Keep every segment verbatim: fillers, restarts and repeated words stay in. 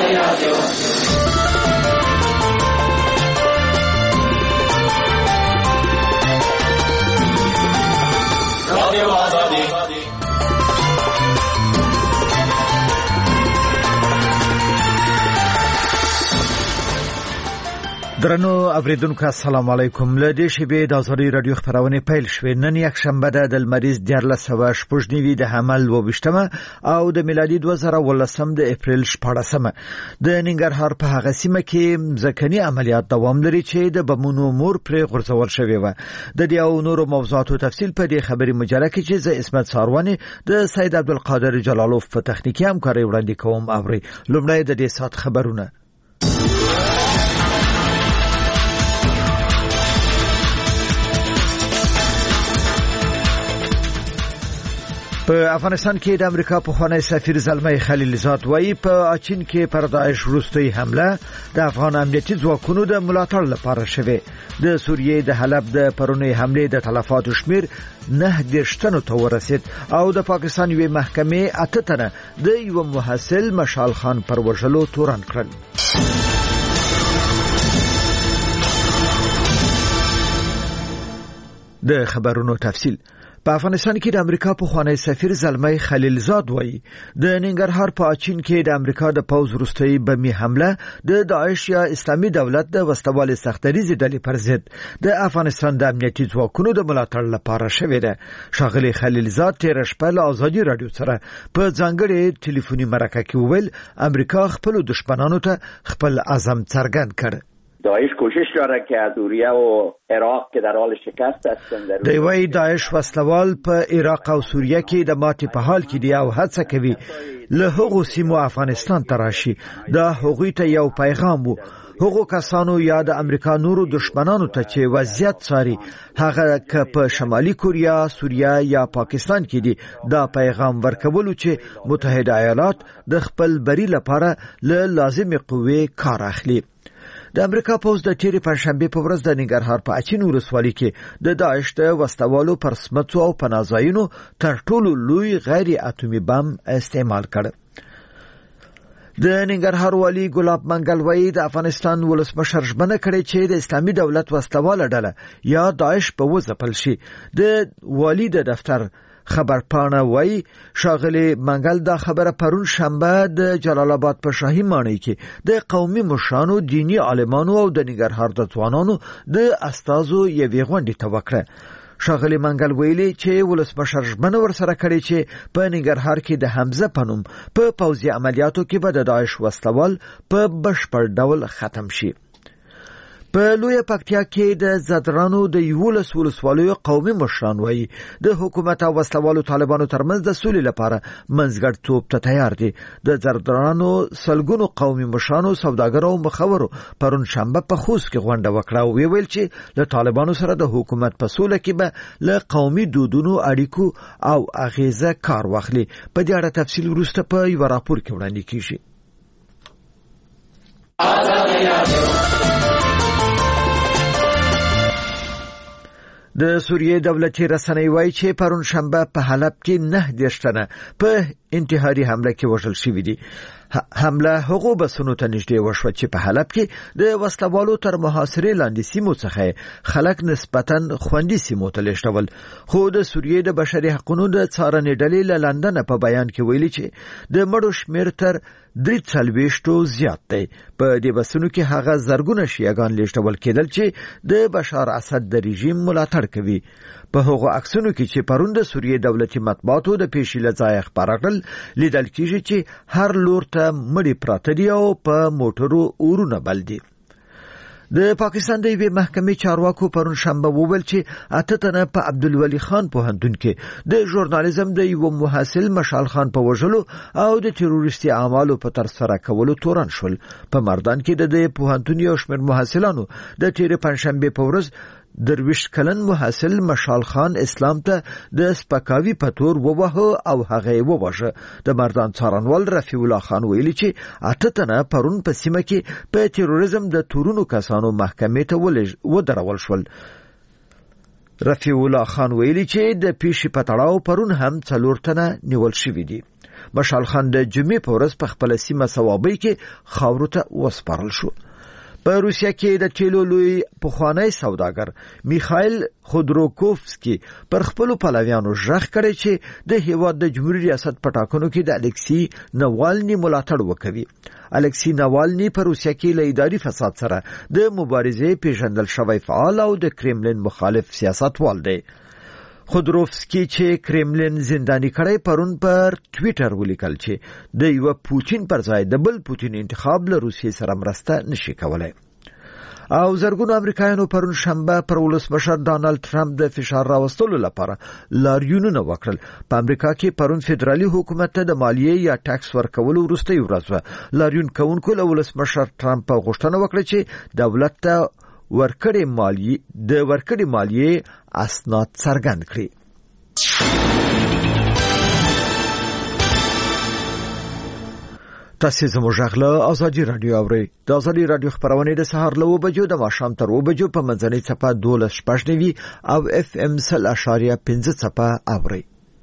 درنو اوریدونکو السلام علیکم. له دې شیبې د ازادي رادیو خبرونه پیل شوې. نن یک شنبه ده، د لمریز دیارلس سوه شپږ نوي د حمل وویشتمه او د میلادي دوه زره ولسم د اپریل شپاړسمه. د ننګرهار په هغه سیمه کې ځکهني عملیات دوام لري چې د بمونو مور پرې غورځول شوی و. د دې او نورو موضوعاتو تفصیل په دې خبري مجله کې چې ز اسمت ساروانی د سید عبدالقادر جلالوف په تخنیکی همکاري وړاندې کوم. اوري لومړی د دې سات خبرونه. په افغانستان کې د امریکا پخوانی سفیر زلمي خلیلزاد وایي په اچین کې پر داعش وروستۍ حمله د افغان امنیتي ځواکونو د ملاتړ لپاره شوه. د سوریې د حلب د پرونی حمله د تلفاتو شمیر نه دېرش تنو ته ورسید او د پاکستان یوې محکمې اته تنه د یو محصل مشال خان پر وژلو تورن کړل. د خبرونو تفصیل. په افغانستان کې د امریکا پخوانی سفیر زلمي خلیلزاد وایي د ننګرهار په اچین کې د امریکا د پوز وروستۍ بمي حمله د داعش یا اسلامي دولت د وسوالې سختریزي ډلې پر ضد د افغانستان د امنیتي ځواکونو د ملاتړ لپاره شوې ده. ښاغلي خلیلزاد تیر شپه له ازادي رادیو سره په ځانګړي ټلیفوني مرکه کې وویل امریکا خپل دشمنانو ته خپل عزم څرګند کړ. داعش کوشش داره که از سوریه و عراق که در حال شکست هستند دی وای داعش وسلوال په عراق او سوریه کې د ماتې په حال کې دی او هڅه کوي له هغو سیمو افغانستان ته راشي. دا هغوی ته یو پیغام وو، هغو کسانو یا د امریکا نورو دشمنانو ته چې وضعیت څاري، هغه که په شمالي کوریا، سوریه یا پاکستان کې دي، دا پیغام ورکولو چې متحده ایالات د خپل بری لپاره له لازمي قوې کار اخلي. د امریکا پوز د تیرې پنځشنبه په ورځ د ننګرهار په اچین ولسوالۍ کې د داعش د وسوالو پر سمڅو او پناهځایونو تر ټولو لوی غیر اتومي بم استعمال کړ. د ننګرهار والی ګلاب منګل وایي د افغانستان ولسمشر ژمنه کړې چې د اسلامي دولت وسوال ډله یا داعش په وځپل شي. د والی د دفتر خبر پاڼه وای ښاغلي منګل دا خبره پرون شنبه د جلال آباد په شاهي ماڼۍ کې د قومي مشرانو، دینی عالمانو او د ننګرهار د ځوانانو د استازو یوې غونډې ته وکړه. ښاغلي منګل ویلي چې ولسمشر ژمنه ورسره کړې چې په ننګرهار کې د حمزه په نوم په پوځي عملیاتو کې به د داعش وسلوال په بشپړ ډول ختم شي. په لویه پکتیا کې د زدرانو د یولس ولسوالیو قومي مشران وایي د حکومت او وسلوالو طالبانو ترمنځ د سولې لپاره منځګړیتوب ته تیار دي. د زدرانو سلګونو قومي مشرانو، سوداګرو او مخورو پرون شنبه په خوست کې غونډه وکړه او ویل چې له طالبانو سره د حکومت په سوله کې به له قومي دودونو اړیکو او اغیزه کار واخلي. په دې اړه تفصیل وروسته په یو راپور کې وړاندې کیږي. د سوریې دولتي رسنۍ وایي چې پرون شنبه په حلب کې نه دېرش تنه په انتحاري حمله کې وژل شوي دي. حمله هغو بسونو ته نږدې وشوه چې په حلب کې د وسلوالو تر محاصرې لاندې سیمو څخه خلک نسبتاً خوندي سیمو ته لېږدول. خو د سوریې د بشري حقوقو د څارنې ډلې له لندن په بیان کې ویلي چې د مړو شمېر تر درې څلوېښتو زیات دی. په دې بسونو کې هغه زرګونه شیعهګان لېږدول کېدل چې د بشار اسد د رژیم ملاتړ کوي. په هغو عکسونو کې چې پرون د سوریې دولتي مطبوعاتو د پیشي له ځایه خپاره کړل لیدل کېږي چې هر لور ته مړي پراته دي او په موټرو اورونه بل دي. د پاکستان د یوې محکمې چارواکو پرون شنبه وویل چې اته تنه په عبدالولي خان پوهنتون کې د ژورنالیزم د یو محصل مشال خان په وژلو او د تروریستي اعمالو په ترسره کولو تورن شول. په مردان کې د دې پوهنتون یو شمېر محصلانو د تیرې پنځشنبې په ورځ درویش کلن محصل مشال خان اسلام ته د سپکاوي په تور ووهه او هغه یې وواژه. د مردان څارنوال رفیع الله خان ویلي چې اته تنه پرون په سیمه کې په تروریزم د تورونو کسانو محکمې ته ودرول شول. رفیع الله خان ویلي چې د پیښې په تړاو پرون هم څلور تنه نیول شوي دي. مشال خان د جمعې په ورځ په خپل سیمه سوابۍ کې خاورو ته وسپارل شو. په روسیا کې د تیلو لوی پخوانی سوداګر میخائیل خودروکوفسکی پر خپل پلویانو ژغ کړی چې د هیواد د جمهوریت ریاست په ټاکنو کې د الکسی ناوالني ملاتړ وکوي. الکسی ناوالني په روسیا کې له اداري فساد سره د مبارزې پیژندل شوی فعال او د کرملین مخالف سیاستوال دی. خودروفسکی چې کرملین زنداني کړی پرون پر ټوئیټر ولیکل چې د یو پوتین پر ځای د بل پوتین انتخاب له روسیې سره مرسته نشي کولای. او زرګونو امریکایانو پرون شنبه پر ولسمشر ډانلډ ټرمپ د فشار راوستلو لپاره لاریونونه وکړل. په امریکا کې پرون فدرالي حکومت ته د مالیې یا ټاکس ورکولو وروستۍ ورځ وه. لاریون کوونکو له ولسمشر ټرمپ غوښتنه وکړه چې دولت ته ورکړې مالیې د ورکړې مالیې اسناد څرګند کړي. تاسو زموږ غږ ازادي رادیو اورئ. د ازادي رادیو خبرونه د سهار له وبجو د ماښام تر وبجو په منځنۍ صفه دولس شپږ نوي او اف ام سل اشاریه پنځه صفه اورئ.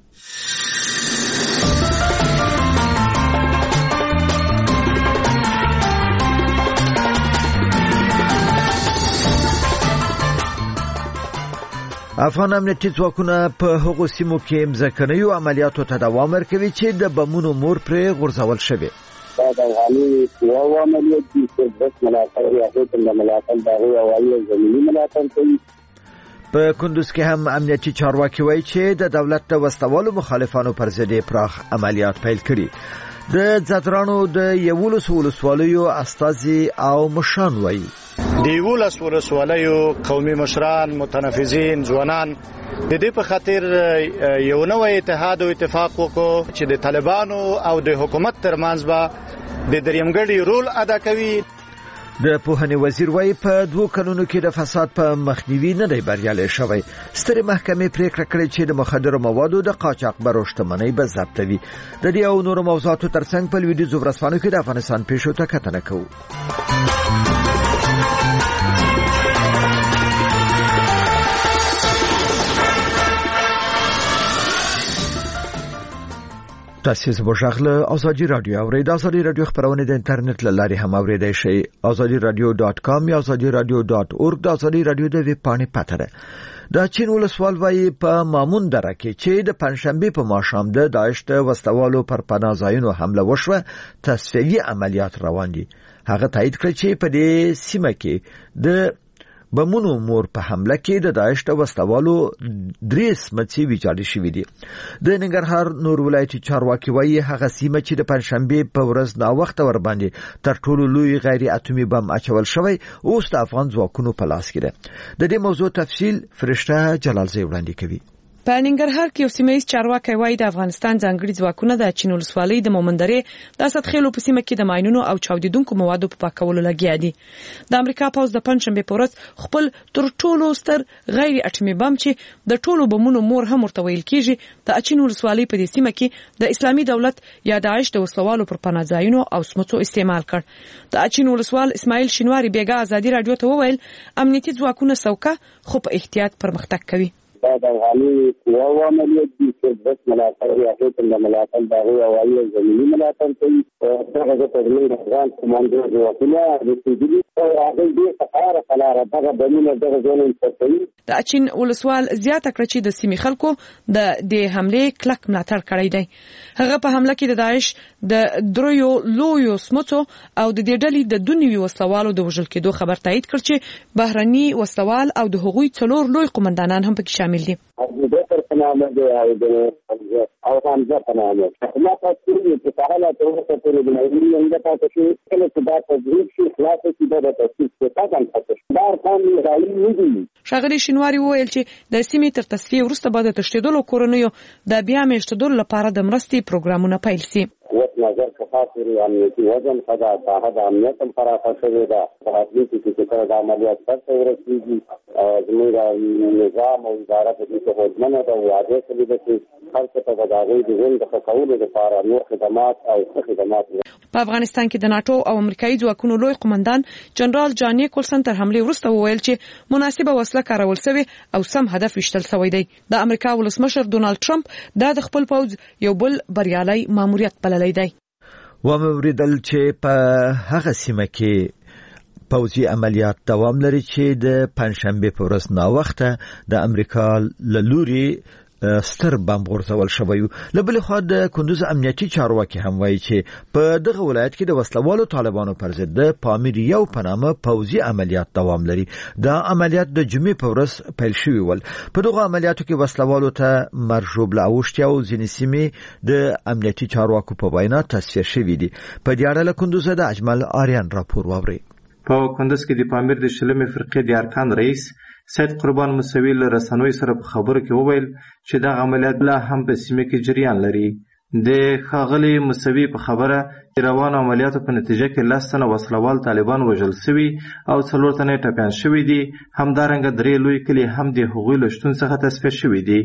افغان امنیتي ځواکونه په هغو سیمو کې مځکنیو عملیاتو ته دوام ورکوي چې د بمونو مور پرې غورځول شوی. دا د افغاني قواو عملیات دي چې بس ملاتړ یا د ملاتړ د هوایي زمینی ملاتړ کوي. په کندوز کې هم امنیتي چارواکي وایي چې د دولت د وسوالو مخالفانو پر ضد پراخ عملیات پیل کړي. د ځدرانو د یولس ولسوالیو استازي او مشران وایي د یولس ولسوالیو قومي مشران متنفذین ځوانان د دې په خاطر یو نوې اتحاد او اتفاق وکړو چې د طالبانو او د حکومت ترمنځ به د دریمګړي رول ادا کوي. د پوهنې وزیر وایي په دوه کلونو کې د فساد په مخنیوي نه دی بریالي شوی. سترې محکمې پریکړه کړې چې د مخدرو موادو د قاچاق بروشتمنۍ به ضبطوي. د دې او نورو موضوعاتو ترڅنګ په لویدیځو ورځپاڼو کې د افغانستان پیښو ته کتنه کوو. تاسو زموږ غږ ازادي رادیو اورئ. د ازادي رادیو خبرونه د انټرنیټ له لارې هم اوریدای شئ. ازادي رادیو ډاټ کام یا ازادي رادیو ډاټ اورګ د ازادي رادیو د ویب پاڼې پته ده. د چین ولسوال وایي په مامون دره کې چې د پنځشنبه په ماښام د داعش د وسوالو پر پناهځایونو حمله وشوه تصفیوي عملیات روان دي. هغه تایید کړ چې په دې سیمه کې د بمونو مور په حمله کې د داعش د وسوالو درې سمڅې ویجاړې شوې دي. د ننګرهار نور ولایتي چارواکي وایي هغه سیمه چې د پنځشنبه په ورځ نا وخت ور باندې تر ټولو لوی غیر اتومي بم اچول شوی اوس د افغان ځواکونو په لاس کې ده. د دې موضوع تفصیل فرشته جلالزی وړاندې کوي. په ننګرهار کې یو سیمه چارواکي وایي د افغانستان ځانګړي ځواکونه د چین ولسوالۍ د مومندرې د اسدخیلو په سیمه کې د ماینونو او چاودیدونکو موادو په پاکولو لګیا دي. د امریکا پوز د پنځشنبه په ورځ خپل تر ټولو ستر غیر اتومي بم چې د ټولو بمونو مور هم ورته ویل کیږي د چین ولسوالۍ په دې سیمه کې د اسلامي دولت یا داعش د وسوالو پر پناهځایونو او سمڅو استعمال کړ. د چین ولسوال اسماعیل شینواری بیګا ازادي رادیو ته وویل امنیتي ځواکونه سوکه خو په احتیاط پرمختګ کوي. دا د افغاني قواو عملیات دي چې بس ملاتړ یا د ملاتړ د هوایي زمینی ملاتړ کوي. دغه د تدریس افغان کمانډو ځواکونه د سیدلی او هغه دې څخه قرار دغه بمونه دغه ځای کوي. د چین ولسوال زیاته کړ چې د سیمې خلکو د دې حمله کلک ملاتړ کړی دی. هغه په حمله کې د داعش د دریو لویو سمڅو او د دې ډلې د دنیوي وسلوالو د وژل کېدو خبر تایید کړ چې بهرني وسلوال او د هغوی څلور لوی قومندانان هم پکې شامل دي. د تر پنامه دی او د او حمزه پنامه ما تاسو چې تعالی ته ورته پرې د نړۍ انده تاسو چې کله چې دا تدریس شي خلاص شي د تاسیس په تاسو باندې دا کوم راځي نه دي. شاغلی شینواری وویل چې د سیمې تر تصفیه وروسته به د تشدیدولو کورنیو د بیا میشتدل لپاره د مرستې پروګرامونه پیل شي. وقت نظر خاطر امنیتي وزن خدا صاحب امنیت هم فراخه شوی دا تحقیق چې څنګه د عملیات څخه ورسیږي زموږ نظام او اداره په دې خدمت او واجب کړي چې خلک ته د داغي د ژوند د کولو لپاره نور خدمات او خدمات. په افغانستان کې د ناتو او امریکایي ځواکونو لوی قومندان جنرال جان نیکولسن تر حمله وروسته وویل چې مناسبه وسله کارول شوې او سم هدف وشتل شوی دی. د امریکا ولسمشر ډونالد ټرمپ دا د خپل پوځ یو بل بریالي ماموریت بللی دی. وموریدل چې په هغه سیمه کې پوځي عملیات دوام لري چې د پنځشنبه په ورځ نا وخته د امریکا له لوري ستر بم غورځول شوی. لبل خو د کندوز امنیتي چارواکي هم وایي چې په دغه ولایت کې د وسلوالو طالبانو پر ضد د پامیر یو پنامه پوځي عملیات دوام لري. دا عملیات د جمعې په ورځ پیل شوی ول. په دغه عملیاتو کې وسلوالو ته مرجوب لاوښتیا او ځینې سیمې د امنیتي چارواکو په وینا تصفیه شوې دي. په دې اړه له کندوز د اجمل آریان راپور واوري. په کندوز کې د پامیر د شلمې فرقې د ارکان رئیس سید قربان موسوي له رسنوي سره په خبرو کې وویل چې دا عملیات لا هم په سیمه کې جریان لري. د ښاغلي موسوي په خبره چې روانو عملیاتو په نتیجه کې لس تنه وسلوال طالبان وژل شوي او څلور تنه ټپیان شوي دي. همدارنګه درې لوی کلي هم د هغوی له شتون څخه تصفیه شوي دي.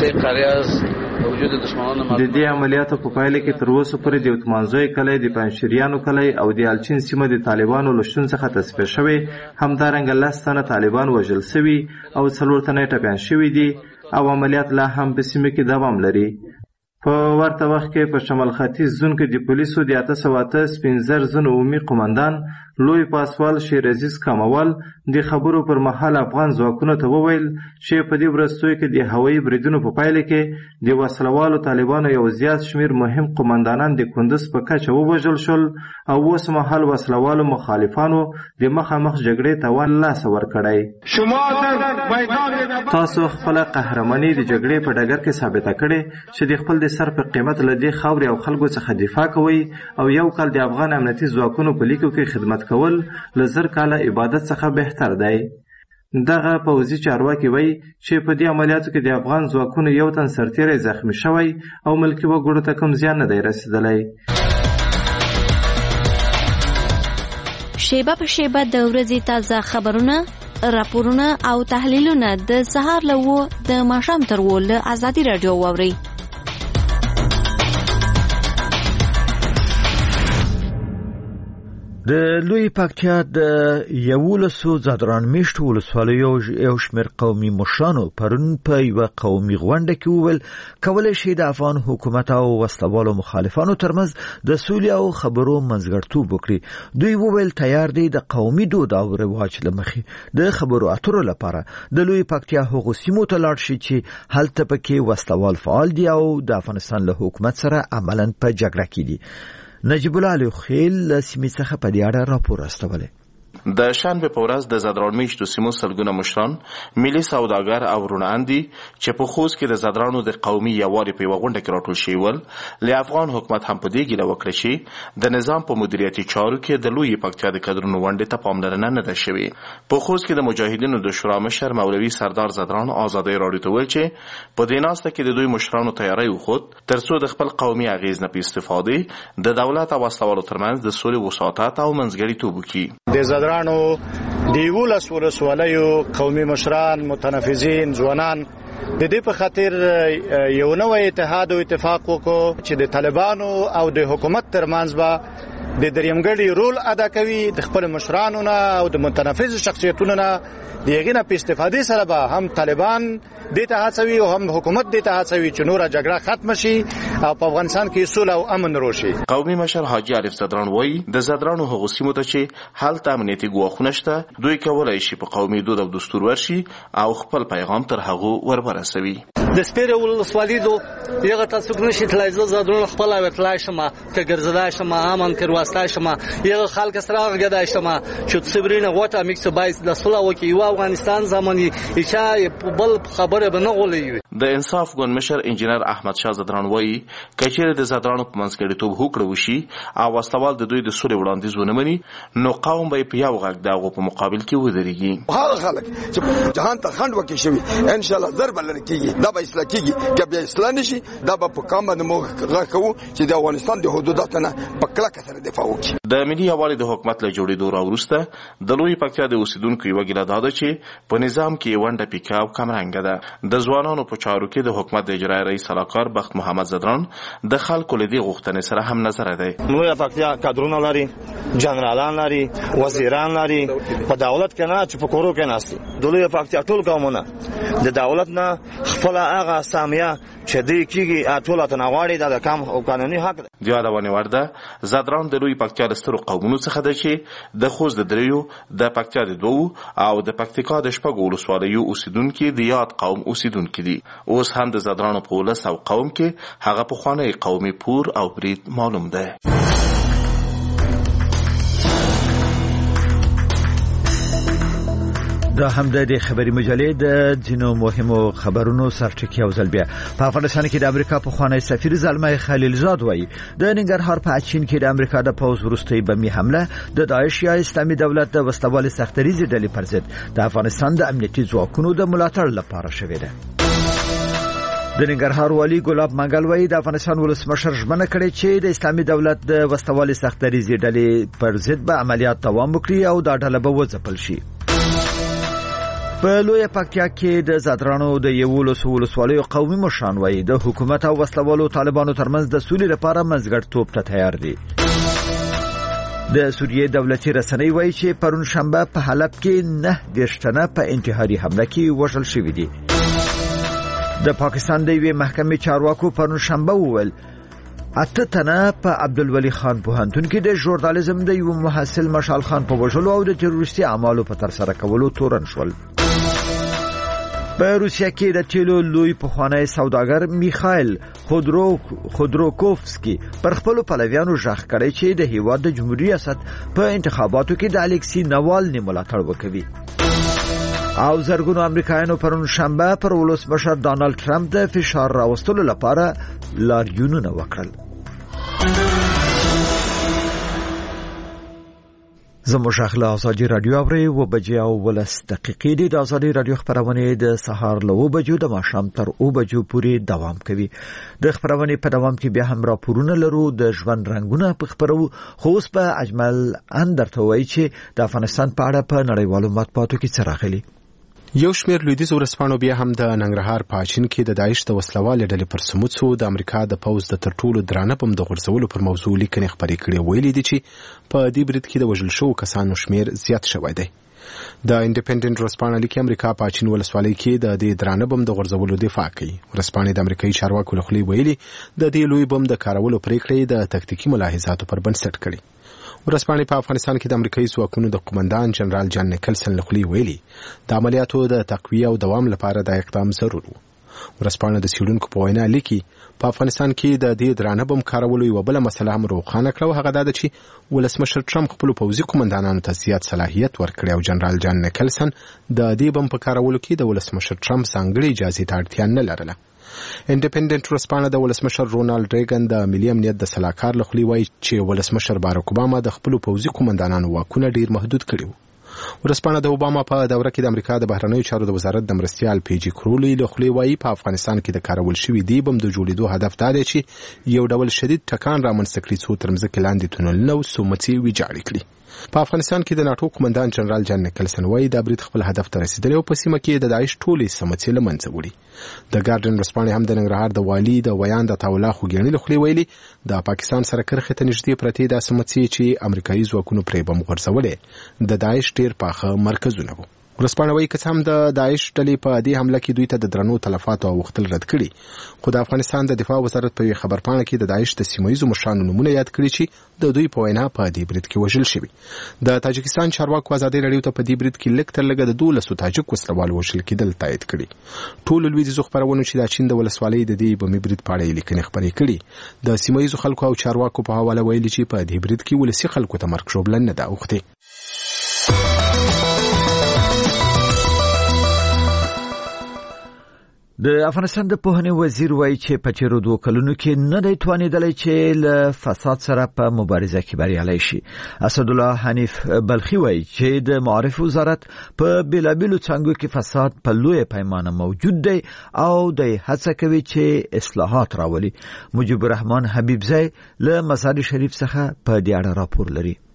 د دې عملیاتو په پایله کې تر اوسه پورې د اتمانزوی کلی، د پنجشیریانو کلی او د الچین سیمه د طالبانو له شتون څخه تصفیه شوي. همدارنګه لس تنه طالبان وژل شوي او څلور تنه ټپیان شوي دي او عملیات لا هم په سیمه کې دوام لري. په ورته وخت کې په شمال ختیځ زون کې د پولیسو د اته سوه اته سپینزر زون عمومي قومندان لوی پاسوال شیر عزیز کاموال د خبرو پر مهال افغان ځواکونو ته وویل چې په دې ورځو کې د هوایي بریدونو په پایله کې د وسلوالو طالبانو یو زیات شمیر مهم قومندانان د کندوز په کچه ووژل شول او اوس مهال وسلوالو مخالفانو د مخامخ جګړې توان لاس ورکړی. تاسو خپل قهرماني د جګړې په ډګر کې ثابته کړې چې د خپل سر په قیمت لدی خاوري او خلکو څخه دفاع کوي او یو کال د افغان امنیتي ځواکونو په لیکو کې خدمت کول لزر کاله عبادت څخه بهتر دی. دغه پوځي چارواکي وایي چې په دې عملیاتو کې د افغان ځواکونو یو تن سرتیری زخمی شوی او ملکي وګړو ته کوم زیان نه دی رسیدلی. شیبه په شیبه د ورځې تازه خبرونه، راپورونه او تحلیلونه د سهار له و د ماښام تر و له ازادي راډیو واورئ. د لوی پکتیا د یولسو زادران میشت ولسوالیو یو شمېر قومي مشرانو پرون په یوه قومي غونډه کې وویل کولی شي د افغان حکومت او وسلوالو مخالفانو ترمنځ د سولې او خبرو منځګړیتوب وکړي. دوی وویل تیار دي د قومي دود او رواج له مخې د خبرو اترو لپاره د لوی پکتیا هغو سیمو ته لاړ شي چې هلته پکې وسلوال فعال دي او د افغانستان له حکومت سره عملاً په جګړه کې دي. نجیب الله علی خیل سیمې څخه په دې اړه راپور استولی. د شنبه په ورځ د زادران میشتو سیمو سلګونه مشران، ملي سوداګر او رونان دي چې په خوست کې د زادرانو د قومي یووالي په یوه غونډه کې راټول شوي ول. له افغان حکومت هم په دې ګیله وکړه چې د نظام په مدیریتي چارو کې د لوی پکتیا د کډرونو ونډې ته پاملرنه نه ده شوې. په خوست کې د مجاهدینو د شورا مشر مولوي سردار زادران آزادۍ راډیو ته ویل چې په دې ناسته کې د دوی مشرانو تیاری وښود ترڅو د خپل قومي اغیز نه په استفادې د دولت او وسلوالو ترمنځ د سولې وساطت او منځګړیتوب وکړي. زادرانو د یولس ولسوالیو قومي مشران، متنفذین، ځوانان د دې په خاطر یو نوی اتحاد او اتفاق وکړو چې د طالبانو او د حکومت ترمنځ به د دریمګړي رول ادا کوي. د خپل مشرانو نه او د متنفذ شخصیتونو نه د هغې نه په استفادې سره به هم طالبان دې ته هڅوي او هم حکومت دې ته هڅوي چې نوره جګړه ختمه شي او په افغانستان کې سوله او امن راشي. قومي مشر حاجي عارف زادران وایي د زادرانو هغو سیمو ته چې هلته امنیتي ګواښونه شته دوی کولی شي په قومي دود او دستور ورشي او خپل پیغام تر هغو ورورسوي. د سپیره ولسوالۍ دو یغه تاسو نشي تلای زه زادرونه خپل وتلای شم که ګرځدای شم امن تر واسطه شم یغه خلک سره غږدای شم چې صبرینه غوټه میکس بایس د سوله وکي او افغانستان زماني چې بل خبره به نه غولي. د انصاف ګوند مشر انجینر احمد شاه زادران وایي کچېره د زادرانو په منځګړیتوب هوکړه وشي او وسلوال د دوی د سولې وړاندیز ونه مني نو قوم به په یو غږ دغه په مقابل کې ودرېږي. هغه خلک چې جهان ته خند وکړي شوي ان شاء الله ضرب لري کیږي دا به اصلاح کیږي که بیا اصلاح نشي دا به په کام باندې موږ غږ کوو چې د افغانستان د حدوداتو نه په کلکه سره دفاع وکړي. د ملي یووالي د حکومت له جوړېدو راوروسته د لوی پکتیا د اوسیدونکو یوه ګیله دا ده چې په نظام کې ونډه پیکه او کمرنګه ده. د ځوانانو په چارو کې د حکومت د اجرایي رئیس سلاکار بخت محمد زدران د خلکو له دې غوښتنې سره هم نظر دی. نو پکتیا کادرونه لري، جنرالان لري، وزیران لري، په دولت کې نه چې په کورو کې ناشتي. دولت پکتیا ټول قومونه د دولت نه خپل هغه سامیه چې دې کېږي ټول ته نغواړي د کم او قانوني حق دی. د یادونه ورده زدران د لوی پکتیا د سترو قومونو څخه دی چې د خوست د دریو، د پکتیا د دوو او د پکتیکا د شپږو ولسوالیو اوسیدونکي د یاد قوم اوسیدونکي دي. اوس هم د زدرانو په ولس او قوم کې هغه پخوانی قومي پور او برید معلوم دی. دا هم د خبري مجلې د ځینو مهمو خبرونو سرټکی او ځل بیا. په افغانستان کې د امریکا په خوانی سفیر زلمه خلیلزاد وایي د ننګرهار په اچین کې د امریکا د پوز وروستۍ بمي حمله د داعش یا اسلامي دولت د وسلوال سختریزي ډلې پر ضد د افغانستان د امنیتي ځواکونو د ملاتړ لپاره شوې ده. د ننګرهار والی ګلاب منګل وایي د افغانستان ولسمشر ژمنه کړې چې د اسلامي دولت د وسلوال سختریزي ډلې پر ضد به عملیات دوام وکړي او دا ډله به وځپل شي. په لوی پکتیا کې د زادرانو د یولس ولسوالیو قومي مشران وایي د حکومت او وسلوالو طالبانو ترمنځ د سولې لپاره منځګړیتوب ته تیار دي. د سوریې دولتي رسنۍ وایي چې پرون شنبه په حلب کې نه دېرش تنه په انتحاري حمله کې وژل شوي دي. د پاکستان د یوې محکمې چارواکو پرون شنبه وویل اته تنه په عبدالولي خان پوهنتون کې د ژورنالیزم د یو محصل مشال خان په وژلو او د تروریستي اعمالو په ترسره کولو تورن شول. په روسیه کې د تیلو لوی پخوانی سوداګر میخائیل خودرو خودروکوفسکی پر خپل پلویانو ژغ کړی چې د هیواد د جمهوریت ریاست په انتخاباتو کې د الکسی ناوالني ملاتړ وکوي. او زرګونو امریکایانو پرون شنبه پر ولسمشر ډانلډ ټرمپ د فشار راوستلو لپاره لاریونونه وکړل. زموږ اخلا ازادي رادیو اوري و بجې او ولس دقیقې دي. د ازادي رادیو خبرونه د سهار له و بجو د ماښام تر او بجو پورې دوام کوي. د خبرونه په دوام کې بیا هم راپورونه لرو د ژوند رنگونه په خبرو خو اوس په اجمل اندرته وایي چې د افغانستان په اړه په نړیوالو مطبوعاتو کې څه راغلي. یو شمېر لویدیځ ورځپاڼو بیا هم د ننګرهار په اچین کې د داعش د وسلوال ډلې پر سموڅو د امریکا د پوز د تر ټولو درانه بم د غورځولو پر موضوع لیکنې خپرې کړې. ویلي دي چې په دې برید کې د وژل شوو کسانو شمېر زیات شوی دی. د انډیپندنت ورځپاڼه لیکي امریکا په اچین ولسوالۍ کې د دې درانه بم د غورځولو دفاع کوي. ورځپاڼې د امریکایي چارواکو له خولې ویلي د دې لوی بم د کارولو پریکړې د تکتیکي ملاحظاتو پر بنسټ کړي. ورځپاڼې په افغانستان کې د امریکایي ځواکونو د قومندان جنرال جان نیکلسن له خولې ویلي د عملیاتو د تقویه او دوام لپاره دا اقدام ضرور و. ورځپاڼه د څېړونکو په وینا لیکي په افغانستان کې د دې درانه بم کارولو یوه بله مسله هم روښانه کړه او هغه دا ده چې ولسمشر ټرمپ خپلو پوځي قومندانانو ته زیات صلاحیت ورکړی او جنرال جان نیکلسن د دې بم په کارولو کې د ولسمشر ټرمپ ځانګړې اجازې ته اړتیا نه لرله. انډیپندنت ورځپاڼه د ولسمشر رونالډ ریګن د ملي امنیت د سلاکار له خولې وایي چې ولسمشر باراک اوباما د خپلو پوځي قومندانانو واکونه ډیر محدود کړي وو. ورځپاڼه د اوباما په دوره کې د امریکا د بهرنیو چارو د وزارت د مرستیال پیجی کرولی له خولې وایي په افغانستان کې د کارول شوي دی بم د جوړېدو هدف دا دی چې یو ډول شدید ټکان رامنځته کړي څو تر مځکې لاندې تونلونه او سومڅې ویجاړې کړي. په افغانستان کې د ناټو قومندان جنرال جان نیکلسن وایي دا برید خپل هدف ته رسیدلی او په سیمه کې د داعش ټولې سمڅې له منځه وړي. د ګارډین ورځپاڼې هم د ننګرهار د والي د ویان د تاولا خوګیاڼي له خولې ویلي د پاکستان سره کرښې ته نږدې پرتې دا سمڅې چې امریکایي ځواکونو پرې بم غورځولې د داعش ډېر پاخه مرکزونه وو. ورځپاڼه وایي که څه هم د داعش ډلې په دې حمله کې دوی ته د درنو تلفاتو اوښتل رد کړي خو د افغانستان د دفاع وزارت په یوې خبرپاڼه کې د داعش د سیمه ییزو مشرانو نومونه یاد کړي چې د دوی په وینا په دې برید کې وژل شوي. د تاجکستان چارواکو ازادي راډیو ته په دې برید کې لږ تر لږه د دولسو تاجک وسلوال وژل کېدل تایید کړي. ټولو لویدیځو خپرونو چې د چین د ولسوالۍ د دې بمي برید په اړه لیکنې خپرې کړي د سیمه ییزو خلکو او چارواکو په حواله ویلي چې په دې برید کې ولسي خلکو ته مرګ ژوبله نه ده اوښتې. د افغانستان د پوهنې وزیر وایي چې په تیرو دوه کلونو کې نه دی توانېدلی چې له فساد سره په مبارزه کې بریالی شي. اسدالله حنیف بلخي وایي چې د معارف وزارت په بېلابېلو څانګو کې فساد په لویه پیمانه موجود دی او دی هڅه کوي چې اصلاحات راولي. مجيب الرحمن حبیبزی له مزار شریف څخه په دې اړه راپور لري.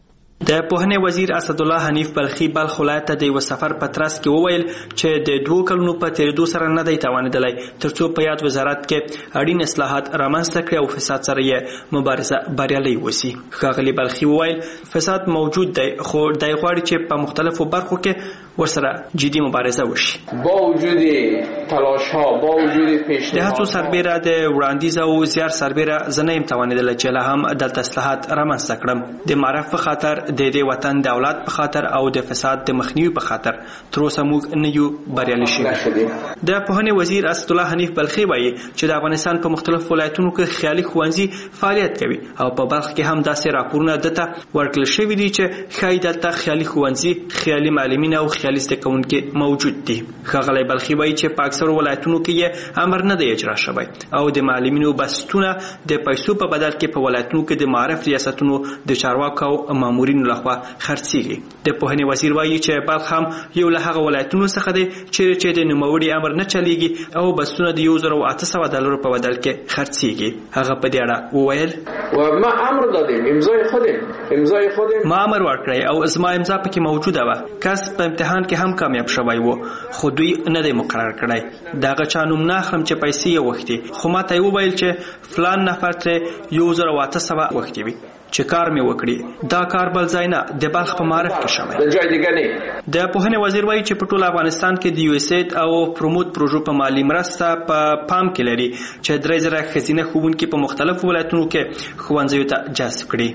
د پوهنې وزیر اسدالله حنیف بلخي بلخ ولایت ته د یو سفر په ترڅ کې وویل چې د دوه کلونو په تیریدو سره نه دی توانیدلی ترڅو په یاد وزارت کې اړین اصلاحات رامنځته کړي او فساد سره یې مبارزه بریالۍ وسی. ښاغلي بلخي وویل فساد موجود دی خو دی غواړي چې په مختلفو برخو کې ورسره جدي مبارزه وشي. با وجود تلاش ها با وجود پیشنهاد د هڅو سربیره د وړاندیز او زیار سربیره زه نه یم توانیدلی چې لا هم دلته اصلاحات رامنځته کړم. د معرف په خاطر د دې وطن د اولاد په خاطر او د فساد د مخنیوي په خاطر تر اوسه موږ نه یو بریالي شوي. د پوهنې وزیر اسدالله حنیف بلخي وایي چې د افغانستان په مختلفو ولایتونو کې خیالي ښوونځي فعالیت کوي او په بلخ کې هم داسې راپورونه دته ورکړل شوي دي چې ښایي دلته خیالي ښوونځي خیالي معلمین او خیالي زده کوونکي موجود دي. ښاغلی بلخي وایي چې په اکثرو ولایتونو کې یې امر نه دی اجرا شوی او د معلمینو بستونه د پیسو په بدل کې په ولایتونو کې د معرف ریاستونو د چارواکو او مامورینو لخوا خرڅیږي. د پوهنې وزیر وایي چې بلخ هم یو له هغه ولایتونو څخه دی چیرې چې د نوموړي امر نه چلیږي او بسونه د یو زر او اته سوه ډالرو په بدل کې خرڅیږي. هغه په دې اړه وویل و ما امر دادیم امضای خودم امضای خودم ما امر ورکړی او زما امضا پکې موجوده وه. کس په امتحان کې هم کامیاب شوی و خو دوی نه دی مقرر کړی. د هغه چا نوم نه اخلم چې پیسې یې وختي خو ما ته یې وویل چې فلان نفر ترې یو زر او اته سوه وختي وي چې کار مې وکړي. دا کار بل ځای نه د بلخ په معرف کې شوی. د ځای دیګه نه. د پوهنې وزیر وایي چې په ټول افغانستان کې د یو اس ایډ او پروموت پروژو په مالی مرسته په پام کې لري چې درې زره ښځینه ښوونکي په مختلفو ولایتونو کې ښوونځیو ته جذب کړي.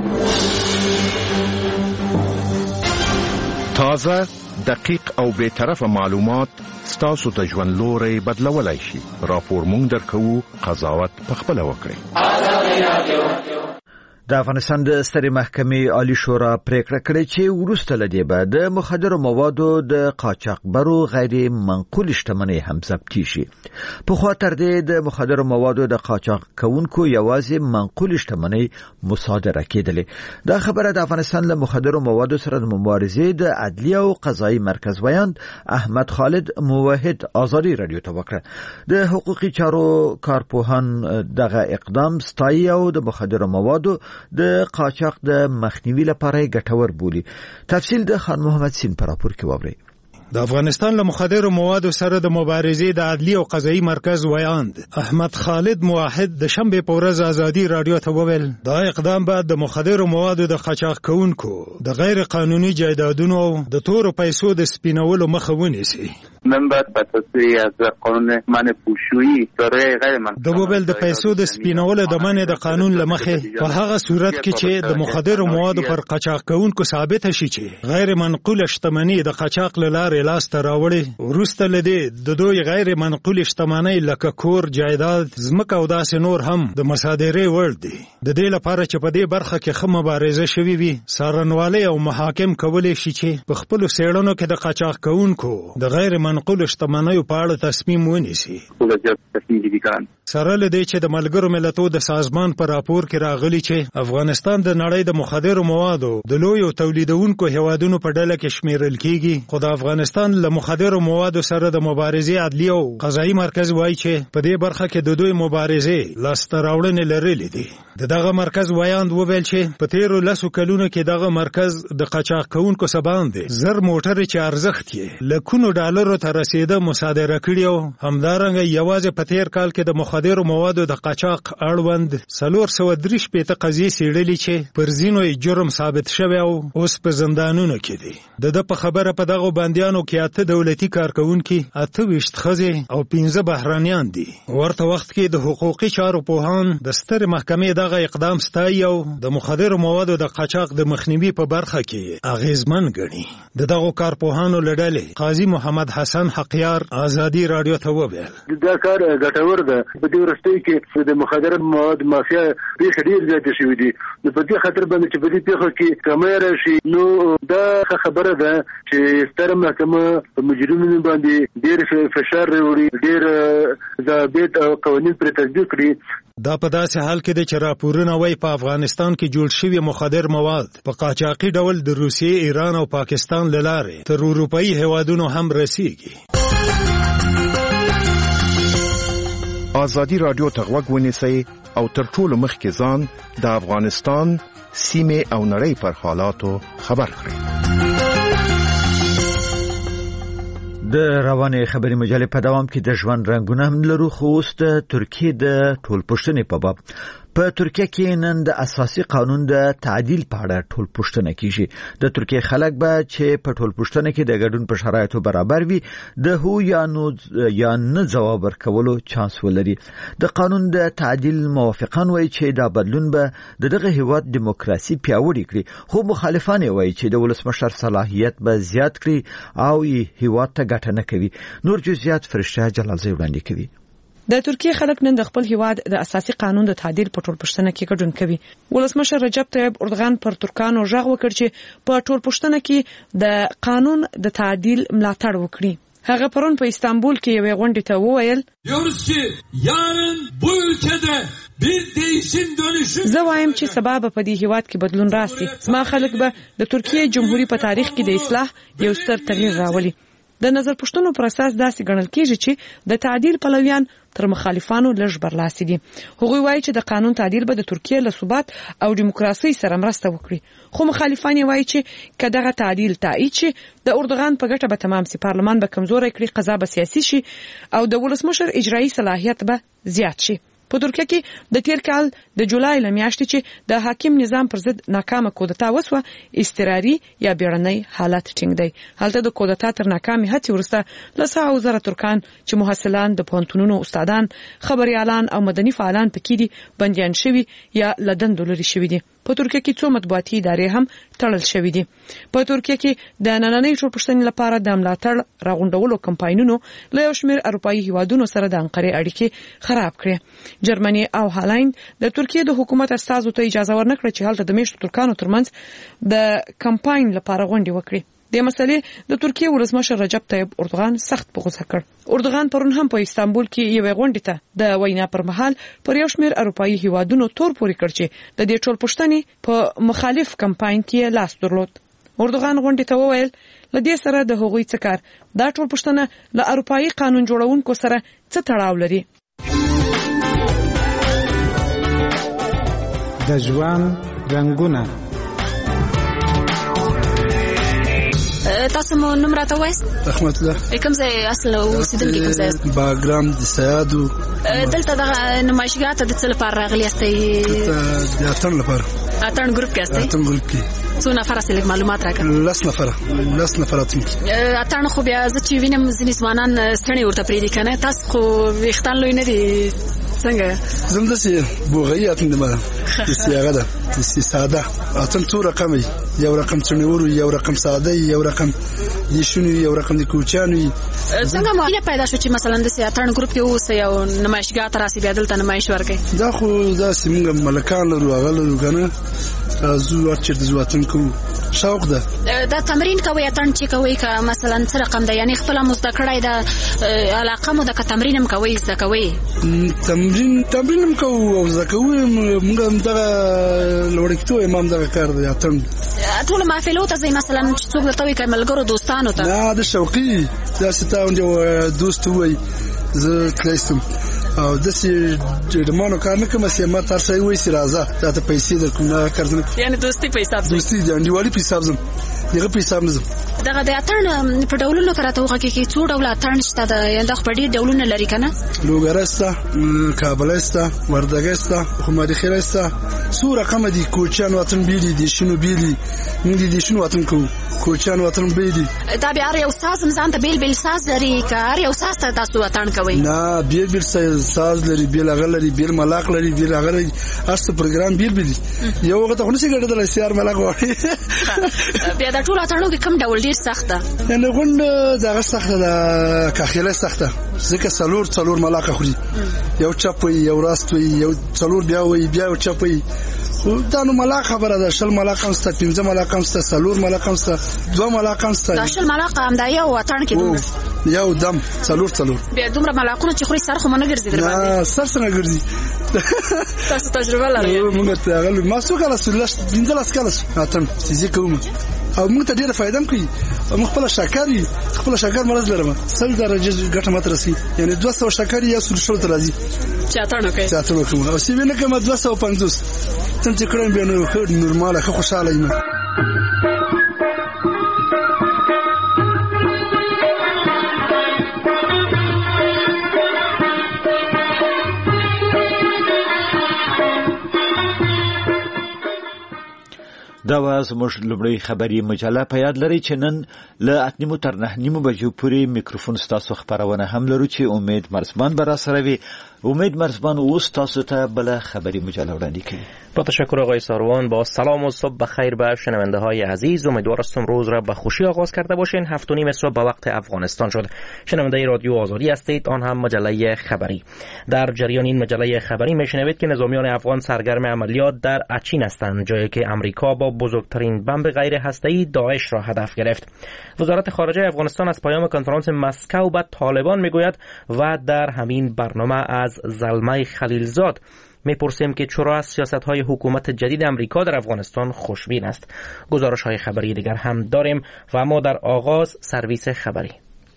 تازه دقیق او بے طرفه معلومات ستاسو د ژوند لوري بدلولای شي. راپور مونږ درکوو قضاوت پخپله وکړئ. د افغانستان د سترې محکمې عالی شورا پریکړه کړې چې وروسته له دې به د مخدرو موادو د قاچاقبرو غیر منقول شتمنۍ هم ضبطي شي. پخوا تر دې د مخدرو موادو د قاچاق کوونکو یوازې منقول شتمنۍ مصادره کېدلې. دا خبره د افغانستان له مخدرو موادو سره د مبارزې د عدلي او قضایي مرکز ویاند احمد خالد موحد آزادي رادیو ته وکړه. د حقوقي چارو کارپوهان دغه اقدام ستایي او د مخدرو موادو د قاچاق د مخنیوي لپاره ګټور بولي. تفصیل د خان محمد سین پر راپور کې ووري. د افغانستان له مخدرو موادو سره د مبارزې د عدلي او قضایي مرکز ویاند احمد خالد موحد د شنبه په ورځ آزادي رادیو ته وویل دا اقدام بعد د مخدرو موادو د قاچاق کوونکو د غیر قانوني جایدادونو او د تورو پیسو د سپینولو مخه ونیسي. من باید په تصریح از قانون منع پوشویی دارای غیر منقول د وبل د پیسو د سپینولو د منع د قانون لمخه په هغه صورت کې چې د مخدرو موادو پر قاچاق کوونکو ثابت شي چې غیر منقول شتمنۍ د قاچاق لاره لاس ته راوړي ورسته لدی د دوی غیر منقول شتمنۍ لکه کور جایداد ځمکه او داسې نور هم د مصادرې وړ دي. د دې لپاره چې په دې برخه کې خه مبارزه شوي وي څارنوالۍ او محاکم کولی شي چې په خپلو څېړنو کې د قاچاق کوونکو د غیر منقول شتمنیو په اړه تصمیم ونیسي. سره له دې چې د ملګرو ملتونو د سازمان پر راپور کې راغلي چې افغانستان د نړۍ د مخدرو موادو د لویو تولیدونکو هیوادونو په ډله کې شمیرل کیږي. خو د افغانستان له مخدرو موادو سره د مبارزې عدلي او قضایي مرکز وایي چې په دې برخه کې د دوی مبارزې لاسته راوړنې لرلې دي. د دغه مرکز ویاند وویل چې په تیرو لسو کلونو کې دغه مرکز د قاچاق کوونکو سباندې زر موټرې چې ارزښت یې لکونو ډالرو ته رسیده مصادره کړي او همدارنګه یوازې په تیر کال کې د مخدرو موادو د قاچاق اړوند څلور سوه درې شپېته قضیې څېړلې چې پر ځینو یې جرم ثابت شوی او اوس په زندانونو کې دي. د ده په خبره په دغو بندیانو کې اته دولتي کارکوونکي اته ویشت ښځې او پنځه بهرانیان دي. ورته وخت کې د حقوقي چارو پوهان د سترې محکمې دغه اقدام ستایي او د مخدرو موادو د قاچاق د مخنیوي په برخه کې اغیزمن ګڼي. د دغو کارپوهانو له ډلې قاضي محمد حسن حقیار آزادي رادیو ته وویل دا کار ګټور ده. په دې وروستیو کې د مخدره مواد مافیا پیښې ډېرې زیاتې شوي دي. نو په دې خاطر باندې چې په دې پیښو کې کمی راشي نو دا خبره ده چې ستره محکمه په مجرمینو باندې ډېر فشار راوړي، ډېر ضوابط او قوانین پرې تطبیق کړي. دا په داسې حال کې د چې راپورونه وایي په افغانستان کې جوړ شوي مخدر مواد په قاچاقي ډول د روسیې، ایران او پاکستان له لارې تر اروپایي هیوادونو هم رسیږي. آزادي رادیو ته غوږ ونیسئ او تر ټولو مخکې ځان د افغانستان سیمه او نړۍ پر حالاتو خبر کړي. د روانې خبري مجلې په دوام کې د ژوند رنگونه هم لرو، خو اوس د ترکیه د ټولپوښتنې په باب په ترکیه کې نن د اساسي قانون د تعدیل په اړه ټولپوښتنه کیږي. د ترکیه خلک به چې په ټولپوښتنه کې د ګډون په شرایطو برابر وي د هو یا نو یا نه جواب ورکولو چانس ولري. د قانون د تعدیل موافقان وایي چې دا بدلون به دغه هیواد دیموکراسي پیاوړې کړي، خو مخالفان وایي چې د ولسمشر صلاحیت به زیات کړي او هیواد ته ګټه نه کوي. نور جزئیات فرشته جلالزی وړاندې کوي. د ترکیه خلک نن د خپل هیواد د اساسي قانون د تعدیل په ټولپوښتنه کې ګډون کوي. ولسمشر رجب طیب اردوغان پر ترکانو ژغ وکړ چې په ټولپوښتنه کې د قانون د تعدیل ملاتړ وکړي. هغه پرون په استانبول کې یوې غونډې ته وویل زه وایم چې سبا به په دې هیواد کې بدلون راسي. زما خلک به د ترکیه جمهوریت په تاریخ کې د اصلاح یو ستر تغییر راولي. د نظر پښتنو پر اساس داسې ګڼل کېږي چې د تعدیل پلویان تر مخالفانو لږ برلاسي دي. هغوی وایي چې د قانون تعدیل به د ترکیه له ثبات او دیموکراسي سره مرسته وکړي، خو مخالفان وایي چې کداغه تعدیل تایید شي د اردوغان په ګټه به تمام سي، پارلمان به کمزوري کړي، قضا به سیاسي شي او د ولسمشر اجرایي صلاحیت به زیات شي. په ترکیه کې د تیر کال د جولای لمیاشتې چې د حاکم نظام پر ضد ناکامه کودتا وسوه استراري یا بیړنۍ حالت ټینګ دی. هلته د کودتا تر ناکامې هڅې وروسته لساو زره ترکان چې محصلان د پوهنتونونو استادان خبريالان او مدني فعالان پکې دي بنديان شوي یا لدندو لري شوي دي. په ترکیه کې څو مطبوعاتي ادارې هم تړل شوې دي. په ترکیه کې د نننۍ ټولپوښتنې لپاره د ملاتړ راغونډولو کمپاینونو له یو شمېر اروپایي هیوادونو سره د انقرې اړیکې خراب کړې. جرمني او هالند د ترکیه د حکومت استازو ته اجازه ورنکړه چې هلته د میشتو ترکانو ترمنځ د کمپاین لپاره غونډې وکړي. د مسلې د ترکیه ولسمشر رجب طیب اردوغان سخت په غوسه کړ. اردوغان پرون هم په استانبول کې یو غونډه ته د وینا پر مهال پر یو شمېر اروپایي هیوادونو تور پوري کړ چې د دې ټولپوښتنې په مخالف کمپاین کې لاس درلود. اردوغان غونډه ته وویل لدې سره د هغوی څخه کار دا ټولپوښتنه له اروپایي قانون جوړونکو سره څه تړاو لري. د ژوند رنگونه تاسو مو نوم راته وایست؟ رحمت الله. کوم ځای اصل اوسیدونکي کوم ځای؟ باګرام د سیادو. دلته د نمایشګاه ته د څه لپاره راغلی یاستئ؟ د اتن لپاره. اتن ګروپ کې یاستئ؟ اتن ګروپ کې. څو نفر اصل معلومات راکړه؟ لس نفر. لس نفر اتن. اتن خو بیا زه چې وینم ځینې ځوانان ستړي ورته پریدي کنه، تاسو خو ویښتان لوی نه دي څنګه؟ زم دسي بوغي اتن دمه. سیاغه ده. ساده. اتن څو رقم یو رقم څنور یو رقم ساده یو رقم یشونی یو رقم د کوچانوي. څنګه مو پیدا شو چې مثلا د سیاتن ګروپ کې اوس یو نمایشګاه تر راسي بدل ته نمایش ورکړي؟ دا خو دا سیمه ملکان لرو غلو کنه زو اچر د زواتن کو شوق ده. دا تمرین کوي اتن چې کوي که مثلا څه رقم ده، یعنی خپل مستقړای ده علاقه مو د تمرینم کوي زده کوي؟ تمرین تمرینم کوو او زده کوي موږ دغه لوړکتو امام دغه کار دی اتن. ټول محفلو ته ځي مثلا چې څوک درته وي که ملګرو دوستانو ته؟ نه د شوقي دا ستاوند یو دوست وای زه کلیسم او دسي ډمانو کار نه کوم چې ما تر څه وای سي راځه دا ته پیسې درکوم نه کارځنه، یعنی دوستي په حساب دوستي دی انډیوالي په حساب زم دغه په حساب نزم. دغه د اتن په ډولونو کراته وګه کې څو ډول اتن شته د یند خو ډېر ډولونه لري کنه؟ لوګرستا، کابلستا، وردګستا، خماري خیرستا، څو رقم دي کوچان وطن بیلی دي شنو بیلی موږ دي شنو وطن کو کوچان وطن بیلی. دا بیا یو ساز ځان ته بیل بیل ساز لري کار یو ساز ته تاسو وطن کوي؟ نه بیل بیل ساز لري، بیل هغه لري، بیل ملاق لري، بیل هغه لري، اصل پروګرام بیل بیل یو وخت خو نشي ګټل سیار ملاق وایي. بیا دا ټول اتنو کې کوم ډول ډیر سخت ده؟ یعنی غوند دغه سخت ده، کاخیله سخت ده، ځکه څلور څلور ملاقه خوري، یو چپ وي یو راست وي یو څلور بیا وي بیا یو چپ وي. دا نو ملاقه خبره ده، شل ملاقه مسته، پنځه ملاقه مسته، څلور ملاقه مسته، دوه ملاقه مسته. دا شل ملاقه هم دا یو اتن کې دومره یو دم څلور څلور. بیا دومره ملاقونه چې خوري سر خو نه ګرځي در باندې؟ نه سر څنګه ګرځي. تاسو تجربه لرئ؟ موږ ته غل ما څو کله سولش پنځلس کله اتن چې کوم او موږ ته ډیره فائدہ کوي. موږ خپل شکرې خپل شکر مرز لرم سل درجه ګټه مت رسی، یعنی دوه سوه شکر یا سل شل تر راځي چاتانو کوي چاتانو کوم او سی وینه کوم دوه سوه و پنځوس تم چې کړم به نو خو نورماله خو خوشاله یم. دا واز موږ لومړی خبري مجله په یاد لري چې نن له اته نیمو تر نه نیمو بجو پورې میکروفون ستاسو خبرونه هم لرو چې امید مرزبان به را سره وي. امید مرزبان اوس تاسو ته بل خبري مجله وړاندې کوي. با تشکر آقای ساروان. با سلام و صبح بخیر به شنونده های عزیز. امیدوار هستم روز را به خوشی آغاز کرده باشین. هفت و نیم صبح به وقت افغانستان شد. شنونده رادیو آزادی هستید، آن هم مجله خبری. در جریان این مجله خبری میشنوید که نظامیان افغان سرگرم عملیات در اچین هستند، جایی که امریکا با بزرگترین بمب غیر هسته‌ای داعش را هدف گرفت. وزارت خارجه افغانستان از پیام کنفرانس مسکو به طالبان میگوید و در همین برنامه از زلمه خلیلزاد میپرسیم که چرا از سیاست‌های حکومت جدید امریکا در افغانستان خوشبین است. گزارش‌های خبری دیگر هم داریم و اما در آغاز سرویس خبری.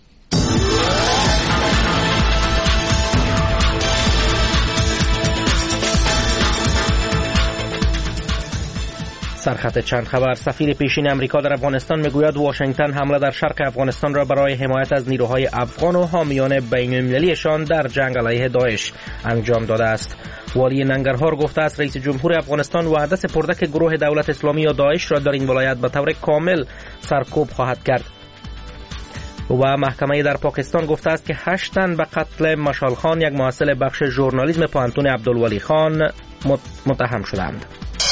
سرخط چند خبر. سفیر پیشین امریکا در افغانستان میگوید واشنگتن حمله در شرق افغانستان را برای حمایت از نیروهای افغان و حامیان بین‌المللیشان در جنگ علیه داعش انجام داده است. والی ننگرهار گفته است رئیس جمهور افغانستان وعده سپرده که گروه دولت اسلامی یا داعش را در این ولایت به طور کامل سرکوب خواهد کرد. و محکمه در پاکستان گفته است که هشت تن به قتل مشال خان، یک محصل بخش ژورنالیسم پوهنتون عبدالولی خان، متهم شدند.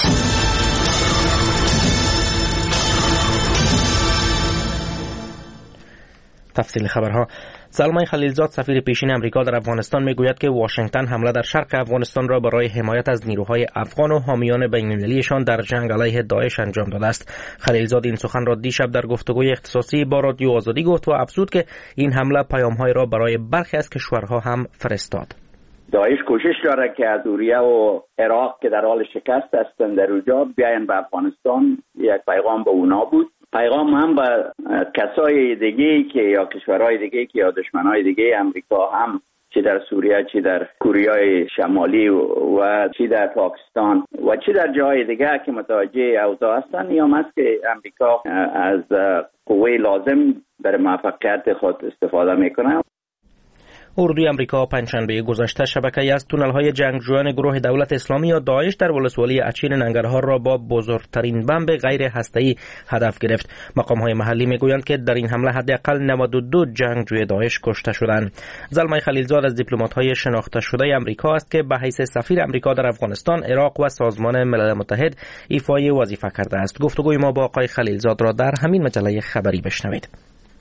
تفصیل خبرها. زلمه خلیلزاد سفیر پیشین امریکا در افغانستان میگوید که واشنگتن حمله در شرق افغانستان را برای حمایت از نیروهای افغان و حامیان بین‌المللیشان در جنگ علیه داعش انجام داده است. خلیلزاد این سخن را دیشب در گفتگوی اختصاصی با رادیو آزادی گفت و افزود که این حمله پیام‌های را برای برخی از کشورها هم فرستاد. داعش کوشش داره که از سوریه و عراق که در حال شکست هستند در اونجا بیاین به افغانستان. یک پیغام به اونا بود. پیغام هم به کسای دیگه که یا کشورهای دیگه که یا دشمنای دیگه امریکا هم، چی در سوریه، چی در کوریای شمالی و چی در پاکستان و چی در جای دیگه که متوجه اوضاع هستن، نیام است که امریکا از قوه لازم در موفقیت خود استفاده میکنه. اردوی امریکا پنجشنبه گذشته شبکه‌ای از تونل‌های جنگجویان گروه دولت اسلامی یا داعش در ولسوالی اچین ننگرهار را با بزرگترین بمب غیر هسته‌ای هدف گرفت. مقام‌های محلی میگویند که در این حمله حداقل نود و دو جنگجوی داعش کشته شدند. زلمه خلیلزاد از دیپلمات‌های شناخته شده امریکا است که به حیث سفیر امریکا در افغانستان، عراق و سازمان ملل متحد ایفای وظیفه کرده است. گفتگوی ما با آقای خلیلزاد را در همین مجله خبری بشنوید.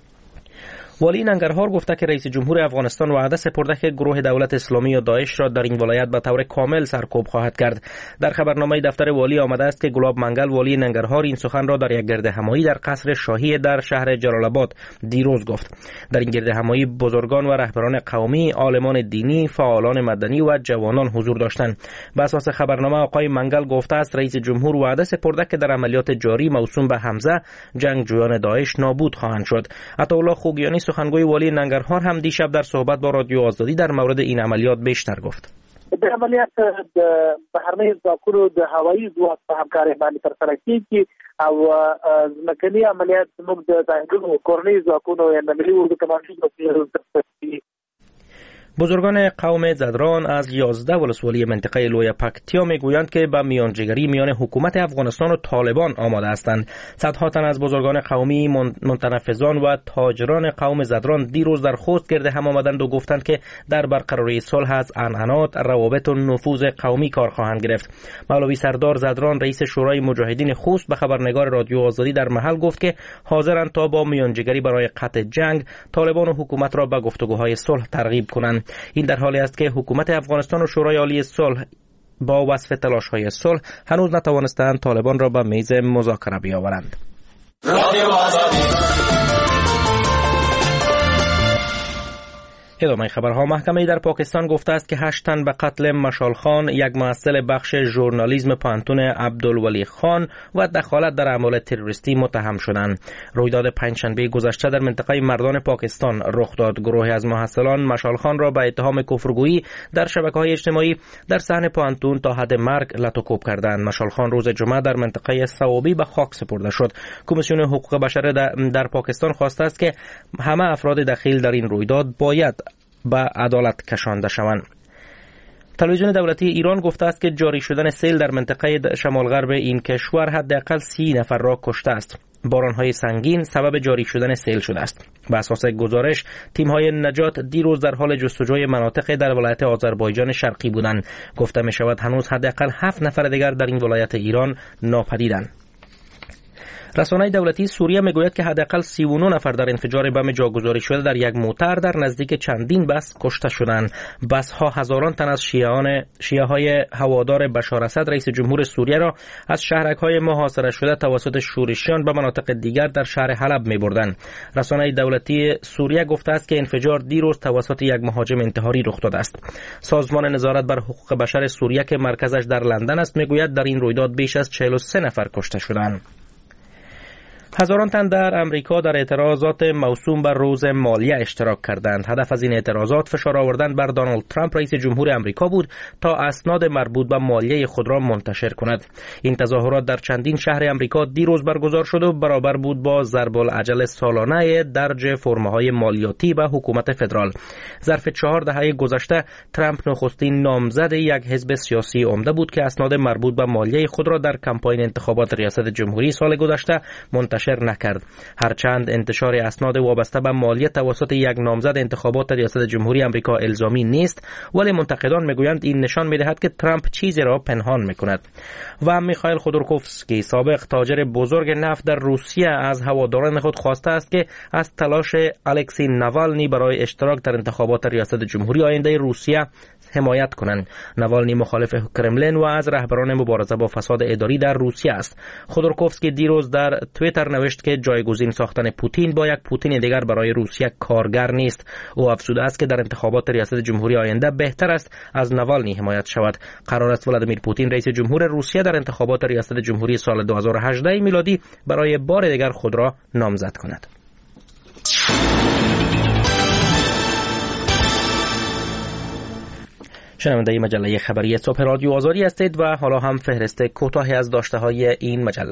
والی ننگرهار گفته که رئیس جمهور افغانستان وعده سپرده که گروه دولت اسلامی یا داعش را در این ولایت به طور کامل سرکوب خواهد کرد. در خبرنامه دفتر والی آمده است که گلاب منگل والی ننگرهار این سخن را در یک گردهمایی در قصر شاهی در شهر جلال آباد دیروز گفت. در این گردهمایی بزرگان و رهبران قومی، عالمان دینی، فعالان مدنی و جوانان حضور داشتند. بر اساس خبرنامه آقای منگل گفته است رئیس جمهور وعده سپرده که در عملیات جاری موسوم به حمزه جنگجویان داعش نابود خواهند شد. عطاالله خوگیانی سخنگوی والی ننگرهار هم دیشب در صحبت با رادیو آزادی در مورد این عملیات بیشتر گفت. د عملیات د بهرنۍ ځواکونو د هوایي ځواک په همکارۍ باندې ترسره کیږي او ځمکني عملیات زموږ د ځانګړو کورنۍ ځواکونو یا د ملي اردو کمانډو په ترسره کیږي. بزرگان قوم زدران از یازده ولسوالی منطقه لوی پکتیا میگویند که به میانجیگری میان حکومت افغانستان و طالبان آماده هستند. صدها تن از بزرگان قومی، متنفذان و تاجران قوم زدران دیروز در خوست گرد هم آمدند و گفتند که در برقراری صلح از عنعنات، روابط و نفوذ قومی کار خواهند گرفت. مولوی سردار زدران رئیس شورای مجاهدین خوست به خبرنگار رادیو آزادی در محل گفت که حاضرند تا با میانجیگری برای قطع جنگ طالبان و حکومت را به گفتگوهای صلح ترغیب کنند. این در حالی است که حکومت افغانستان و شورای عالی صلح با وصف تلاش‌های صلح هنوز نتوانستند طالبان را به میز مذاکره بیاورند. ادامه خبرها. محکمه در پاکستان گفته است که هشت تن به قتل مشال خان، یک محصل بخش ژورنالیسم پانتون عبدالولی خان و دخالت در اعمال تروریستی متهم شدند. رویداد پنجشنبه گذشته در منطقه مردان پاکستان رخ داد. گروهی از محصلان مشال خان را به اتهام کفرگویی در شبکه‌های اجتماعی در صحن پانتون تا حد مرگ لطوکوب کردند. مشال خان روز جمعه در منطقه ثوابی به خاک سپرده شد. کمیسیون حقوق بشر در پاکستان خواسته است که همه افراد دخیل در این رویداد باید به عدالت کشانده شوند. تلویزیون دولتی ایران گفته است که جاری شدن سیل در منطقه شمال غرب این کشور حداقل سی نفر را کشته است. باران‌های سنگین سبب جاری شدن سیل شده است. بر اساس گزارش، تیم‌های نجات دیروز در حال جستجوی مناطق در ولایت آذربایجان شرقی بودند. گفته می‌شود هنوز حداقل هفت نفر دیگر در این ولایت ایران ناپدیدند. رسانه دولتی سوریه میگوید که حداقل سی و نه نفر در انفجار بم جاگذاری شده در یک موتر در نزدیک چندین بس کشته شدند. بس‌ها هزاران تن از شیعان شیعه‌های هوادار بشار اسد رئیس جمهور سوریه را از شهرک‌های محاصره شده توسط شورشیان به مناطق دیگر در شهر حلب می‌بردند. رسانه دولتی سوریه گفته است که انفجار دیروز توسط یک مهاجم انتحاری رخ داده است. سازمان نظارت بر حقوق بشر سوریه که مرکزش در لندن است میگوید در این رویداد بیش از چهل و سه نفر کشته شدند. هزاران تن در امریکا در اعتراضات موسوم بر روز مالیه اشتراک کردند. هدف از این اعتراضات فشار آوردن بر دونالد ترامپ رئیس جمهور امریکا بود تا اسناد مربوط به مالیه خود را منتشر کند. این تظاهرات در چندین شهر امریکا دیروز برگزار شد و برابر بود با ضرب العجل سالانه درج فرم‌های مالیاتی به حکومت فدرال. ظرف چهار دهه گذشته ترامپ نخستین نامزد یک حزب سیاسی عمده بود که اسناد مربوط به مالیه خود را در کمپاین انتخابات ریاست جمهوری سال گذشته منتشر نکرد. هرچند انتشار اسناد وابسته به مالیه توسط یک نامزد انتخابات ریاست جمهوری آمریکا الزامی نیست، ولی منتقدان میگویند این نشان میدهد که ترامپ چیزی را پنهان میکند. و میخائیل خودورکوفسکی سابق تاجر بزرگ نفت در روسیه از هواداران خود خواسته است که از تلاش الکسی ناوالنی برای اشتراک در انتخابات ریاست جمهوری آینده روسیه حمایت کنند. ناوالنی مخالف کرملین و از رهبران مبارزه با فساد اداری در روسیه است. خودورکوفسکی دیروز در توییتر نوشت که جایگزین ساختن پوتین با یک پوتین دیگر برای روسیه کارگر نیست. او افزوده است که در انتخابات ریاست جمهوری آینده بهتر است از ناوالنی حمایت شود. قرار است ولادیمیر پوتین رئیس جمهور روسیه در انتخابات ریاست جمهوری سال دو هزار و هجده میلادی برای بار دیگر خود را نامزد کند. شنونده مجله خبری صبح رادیو آزادی هستید و حالا هم فهرست کوتاهی از داشته های این مجله.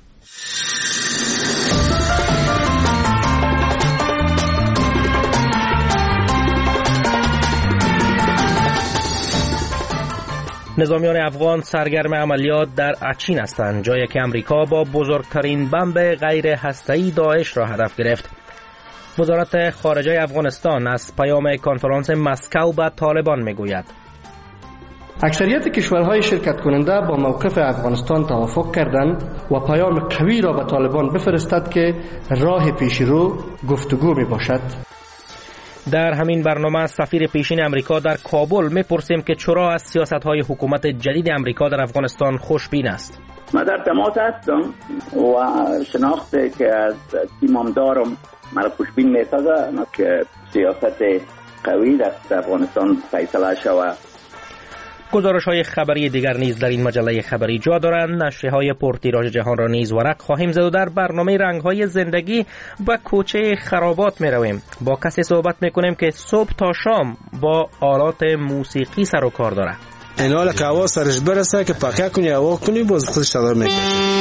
نظامیان افغان سرگرم عملیات در اچین هستند، جایی که امریکا با بزرگترین بمب غیر هسته‌ای داعش را هدف گرفت. وزارت خارجه افغانستان از پیام کنفرانس مسکو به طالبان میگوید اکثریت کشورهای شرکت کننده با موقف افغانستان توافق کردند و پیام قوی را به طالبان بفرستد که راه پیشرو گفتگو می باشد. در همین برنامه سفیر پیشین امریکا در کابل میپرسیم که چرا از سیاست‌های حکومت جدید امریکا در افغانستان خوشبین است. من در تماس هستم و شناخته که از تیمم دارم مرا خوشبین میسازه که سیاست قوی در افغانستان فیصله شود. گزارش‌های خبری دیگر نیز در این مجله خبری جا دارند. نشریه‌های پرتیراژ جهان را نیز ورق خواهیم زد و در برنامه رنگ‌های زندگی به کوچه خرابات می‌رویم. با کسی صحبت می‌کنیم که صبح تا شام با آلات موسیقی سر و کار دارد. این حالا که هوا سرش برسه که پاکه کنی هوا کنی باز خودش تغییر می‌کنه.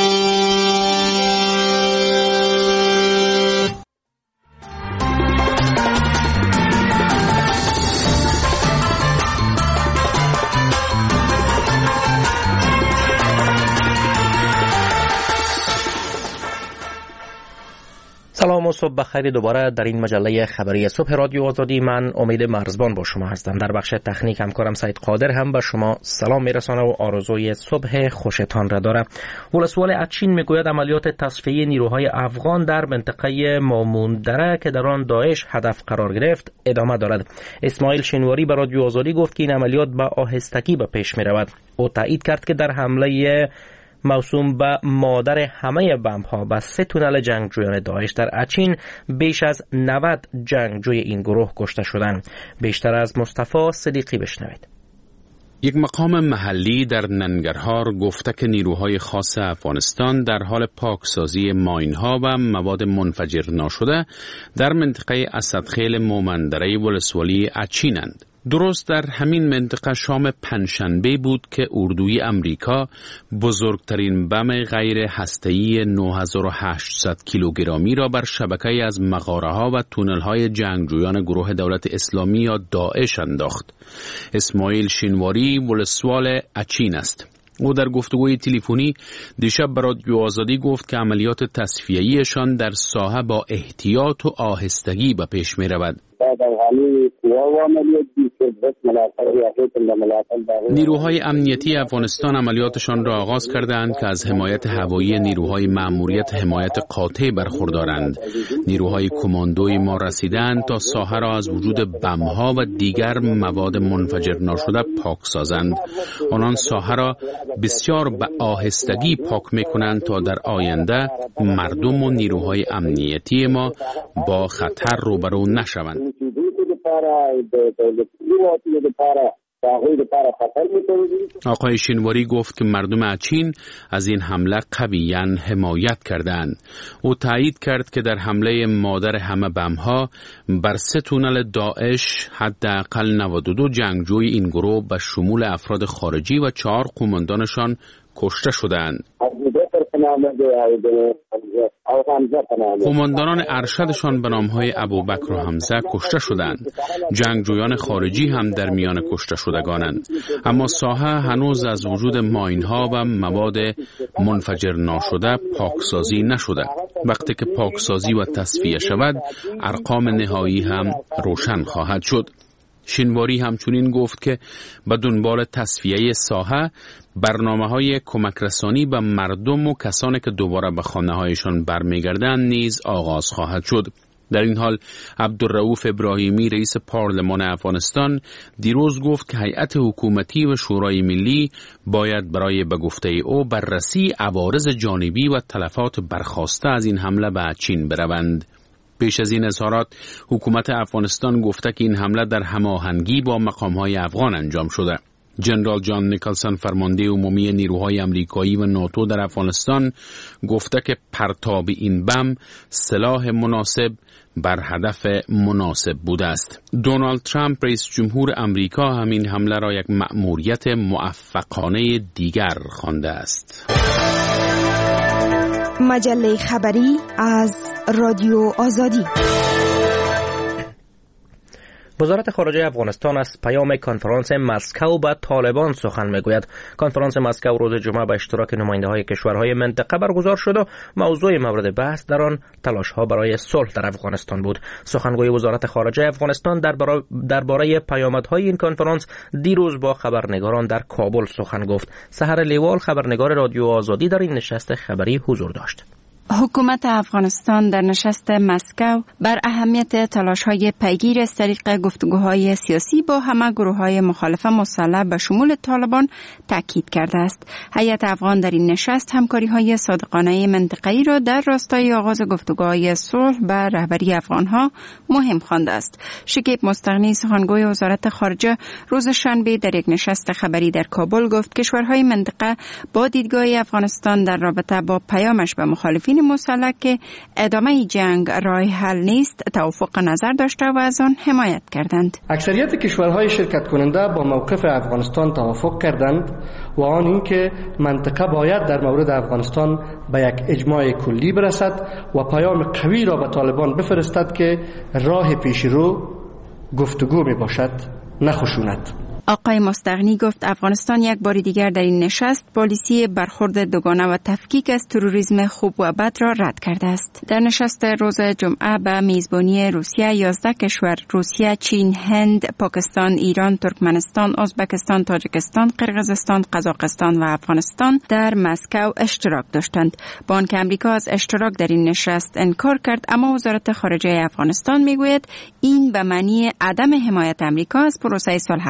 سلام و صبح بخیر دوباره در این مجله خبری صبح رادیو آزادی. من امید مرزبان با شما هستم. در بخش تکنیک همکارم سید قادر هم به شما سلام میرسانه و آرزوی صبح خوشتان را داره. ولسوالی اچین میگوید عملیات تصفیه نیروهای افغان در منطقه مامون دره که در آن داعش هدف قرار گرفت ادامه دارد. اسماعیل شنواری به رادیو آزادی گفت که این عملیات با آهستگی به پیش میرود. او تایید کرد که در حمله موسوم به مادر همه بمب‌ها به سه تونل جنگجویان داعش در اچین بیش از نود جنگجوی این گروه کشته شدند. بیشتر از مصطفی صدیقی بشنوید. یک مقام محلی در ننگرهار گفته که نیروهای خاص افغانستان در حال پاکسازی ماین‌ها و مواد منفجر ناشده در منطقه اسدخیل مومندره ولسوالی اچینند. درست در همین منطقه شام پنجشنبه بود که اردوی امریکا بزرگترین بم غیر هسته‌ای نه هزار و هشتصد کیلوگرمی را بر شبکه‌ای از مغاره‌ها و تونل‌های جنگجویان گروه دولت اسلامی یا داعش انداخت. اسماعیل شینواری ولسوال اچین است. او در گفتگوی تلفنی دیشب به رادیو آزادی گفت که عملیات تصفیه‌ایشان در ساحه با احتیاط و آهستگی به پیش می‌رود. نیروهای امنیتی افغانستان عملیاتشان را آغاز کردند که از حمایت هوایی نیروهای مأموریت حمایت قاطع برخوردارند. نیروهای کماندوی ما رسیدند تا ساحه را از وجود بم‌ها و دیگر مواد منفجر ناشده پاک سازند. آنان ساحه را بسیار به آهستگی پاک می‌کنند تا در آینده مردم و نیروهای امنیتی ما با خطر روبرو نشوند. آقای شینواری گفت که مردم اچین از این حمله قویاً حمایت کردند. او تایید کرد که در حمله مادر همه بم‌ها بر سه تونل داعش حداقل نود و دو جنگجوی این گروه به شمول افراد خارجی و چهار قماندانشان کشته شدند. قماندانان ارشدشان به نام‌های ابوبکر و حمزه کشته شدند. جنگجویان خارجی هم در میان کشته شدگانند. اما ساحه هنوز از وجود ماین‌ها و مواد منفجر ناشده پاکسازی نشده. وقتی که پاکسازی و تصفیه شود، ارقام نهایی هم روشن خواهد شد. شینواری همچنین گفت که به دنبال تصفیه ساحه برنامه‌های کمک رسانی به مردم و کسانی که دوباره به خانه‌هایشان برمیگردند نیز آغاز خواهد شد. در این حال عبدالرؤوف ابراهیمی رئیس پارلمان افغانستان دیروز گفت که هیئت حکومتی و شورای ملی باید برای به گفته او بررسی عوارض جانبی و تلفات برخاسته از این حمله به چین بروند. پیش از این اظهارات حکومت افغانستان گفته که این حمله در هماهنگی با مقام‌های افغان انجام شده. جنرال جان نیکلسن فرمانده عمومی نیروهای آمریکایی و ناتو در افغانستان گفته که پرتاب این بم سلاح مناسب بر هدف مناسب بوده است. دونالد ترامپ رئیس جمهور امریکا همین حمله را یک مأموریت موفقانه دیگر خوانده است. مجله خبری از رادیو آزادی. وزارت خارجه افغانستان از پیام کنفرانس مسکو به طالبان سخن میگوید. کنفرانس مسکو روز جمعه به اشتراک نماینده‌های کشورهای منطقه برگزار شد و موضوع مورد بحث در آن تلاش‌ها برای صلح در افغانستان بود. سخنگوی وزارت خارجه افغانستان درباره پیامدهای این کنفرانس دیروز با خبرنگاران در کابل سخن گفت. سحر لیوال خبرنگار رادیو آزادی در این نشست خبری حضور داشت. حکومت افغانستان در نشست مسکو بر اهمیت تلاش‌های پیگیر از طریق گفتگوهای سیاسی با همه گروه‌های مخالف مسلح به شمول طالبان تاکید کرده است. هیئت افغان در این نشست همکاری‌های صادقانه منطقه‌ای را در راستای آغاز گفتگوهای صلح به رهبری افغان‌ها مهم خوانده است. شکیب مستغنی سخنگوی وزارت خارجه روز شنبه در یک نشست خبری در کابل گفت کشورهای منطقه با دیدگاه افغانستان در رابطه با پیامش به مخالفین مسلح که ادامه جنگ راه حل نیست توافق نظر داشته و از آن حمایت کردند. اکثریت کشورهای شرکت کننده با موقف افغانستان توافق کردند و آن اینکه منطقه باید در مورد افغانستان به یک اجماع کلی برسد و پیام قوی را به طالبان بفرستد که راه پیش رو گفتگو می باشد نه خشونت. آقای مستغنی گفت افغانستان یک بار دیگر در این نشست پالیسی برخورد دوگانه و تفکیک از تروریسم خوب و بد را رد کرده است. در نشست روز جمعه به میزبانی روسیه یازده کشور روسیه، چین، هند، پاکستان، ایران، ترکمنستان، ازبکستان، تاجیکستان، قرقیزستان، قزاقستان و افغانستان در مسکو اشتراک داشتند. با آنکه امریکا از اشتراک در این نشست انکار کرد، اما وزارت خارجه افغانستان میگوید این به معنی عدم حمایت امریکا از پروسه صلح افغانستان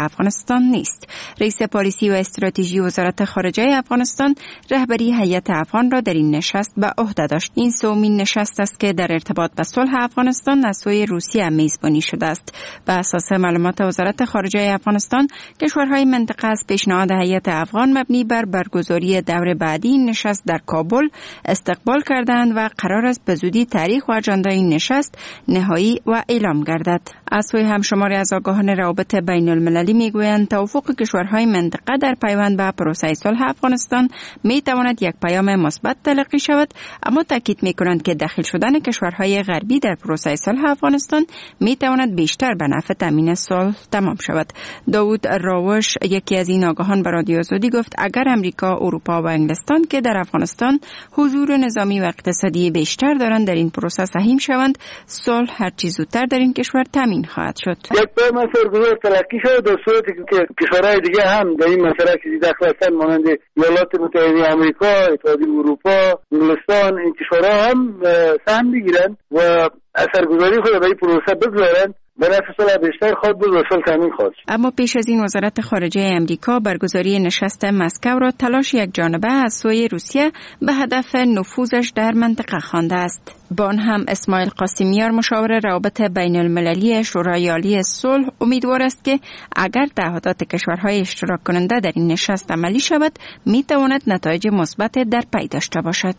افغانستان نیست. رئیس پالیسی و استراتژی وزارت خارجه افغانستان رهبری هیئت افغان را در این نشست به عهده داشت. این سومین نشست است که در ارتباط به صلح افغانستان از سوی روسیه میزبانی شده است. به اساس معلومات وزارت خارجه افغانستان، کشورهای منطقه از پیشنهاد هیئت افغان مبنی بر برگزاری دور بعدی این نشست در کابل استقبال کردند و قرار است به زودی تاریخ و اجندای این نشست نهایی و اعلام گردد. از سوی همشماری از آگاهان روابط بین المللی میگویند توافق کشورهای منطقه در پیوند به پروسه صلح افغانستان می تواند یک پیام مثبت تلقی شود، اما تاکید می کنند که داخل شدن کشورهای غربی در پروسه صلح افغانستان می تواند بیشتر به نفع تامین صلح تمام شود. داوود راوش، یکی از این آگاهان، به رادیو آزادی گفت اگر امریکا، اروپا و انگلستان که در افغانستان حضور نظامی و اقتصادی بیشتر دارند در این پروسه سهیم شوند، صلح هر چه زودتر در این کشور تامین خواهد شد. یک پیام سرگذشت تلقی شد در صورتی که کشورهای دیگه هم در این مسئله که داخل هستند، مانند ایالات متحده آمریکا، اتحادیه اروپا، انگلستان، این کشورها هم سهم بگیرند و اثرگذاری خود به این پروسه بگذارند. به نفع صلح بیشتر خود بود و صلح تامین خواهد. اما پیش از این وزارت خارجه امریکا برگزاری نشست مسکو را تلاش یک جانبه از سوی روسیه به هدف نفوذش در منطقه خوانده است. با آن هم اسماعیل قاسمیار، مشاور روابط بین المللی شورای عالی صلح، امیدوار است که اگر تعهدات کشورهای اشتراک کننده در این نشست عملی شود، می تواند نتایج مثبت در پی داشته باشد.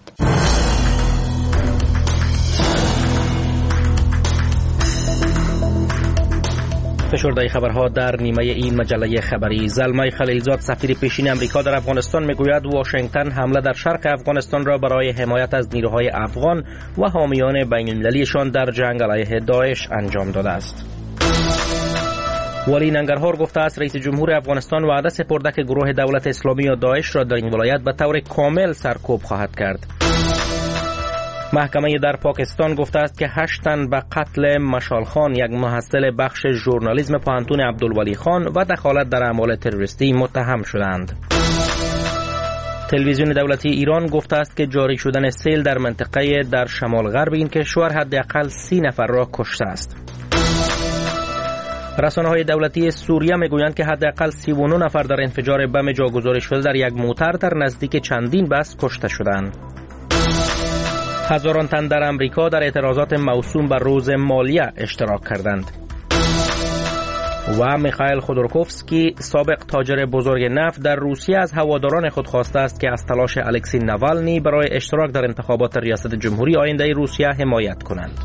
فشرده خبرها در نیمه این مجله خبری. زلمه خلیلزاد، سفیر پیشین امریکا در افغانستان، میگوید واشنگتن حمله در شرق افغانستان را برای حمایت از نیروهای افغان و حامیان بین المللیشان در جنگ علیه داعش انجام داده است. ولی ننگرهار گفته است رئیس جمهور افغانستان وعده سپرده که گروه دولت اسلامی یا داعش را در این ولایت به طور کامل سرکوب خواهد کرد. محکمه در پاکستان گفته است که هشت تن به قتل مشال خان، یک محصل بخش ژورنالیسم پوهنتون عبدالولی خان، و دخالت در اعمال تروریستی متهم شدند. تلویزیون دولتی ایران گفته است که جاری شدن سیل در منطقه در شمال غرب این کشور حداقل سی نفر را کشته است. رسانه‌های دولتی سوریه میگویند که حداقل سی و نه نفر در انفجار بم جاگذاری شده در یک موتر در نزدیک چندین بس کشته شدند. هزاران تن در امریکا در اعتراضات موسوم به روز مالیه اشتراک کردند. و میخائیل خودورکوفسکی، سابق تاجر بزرگ نفت، در روسیه از هواداران خود خواسته است که از تلاش الکسی نوالنی برای اشتراک در انتخابات ریاست جمهوری آینده روسیه حمایت کنند.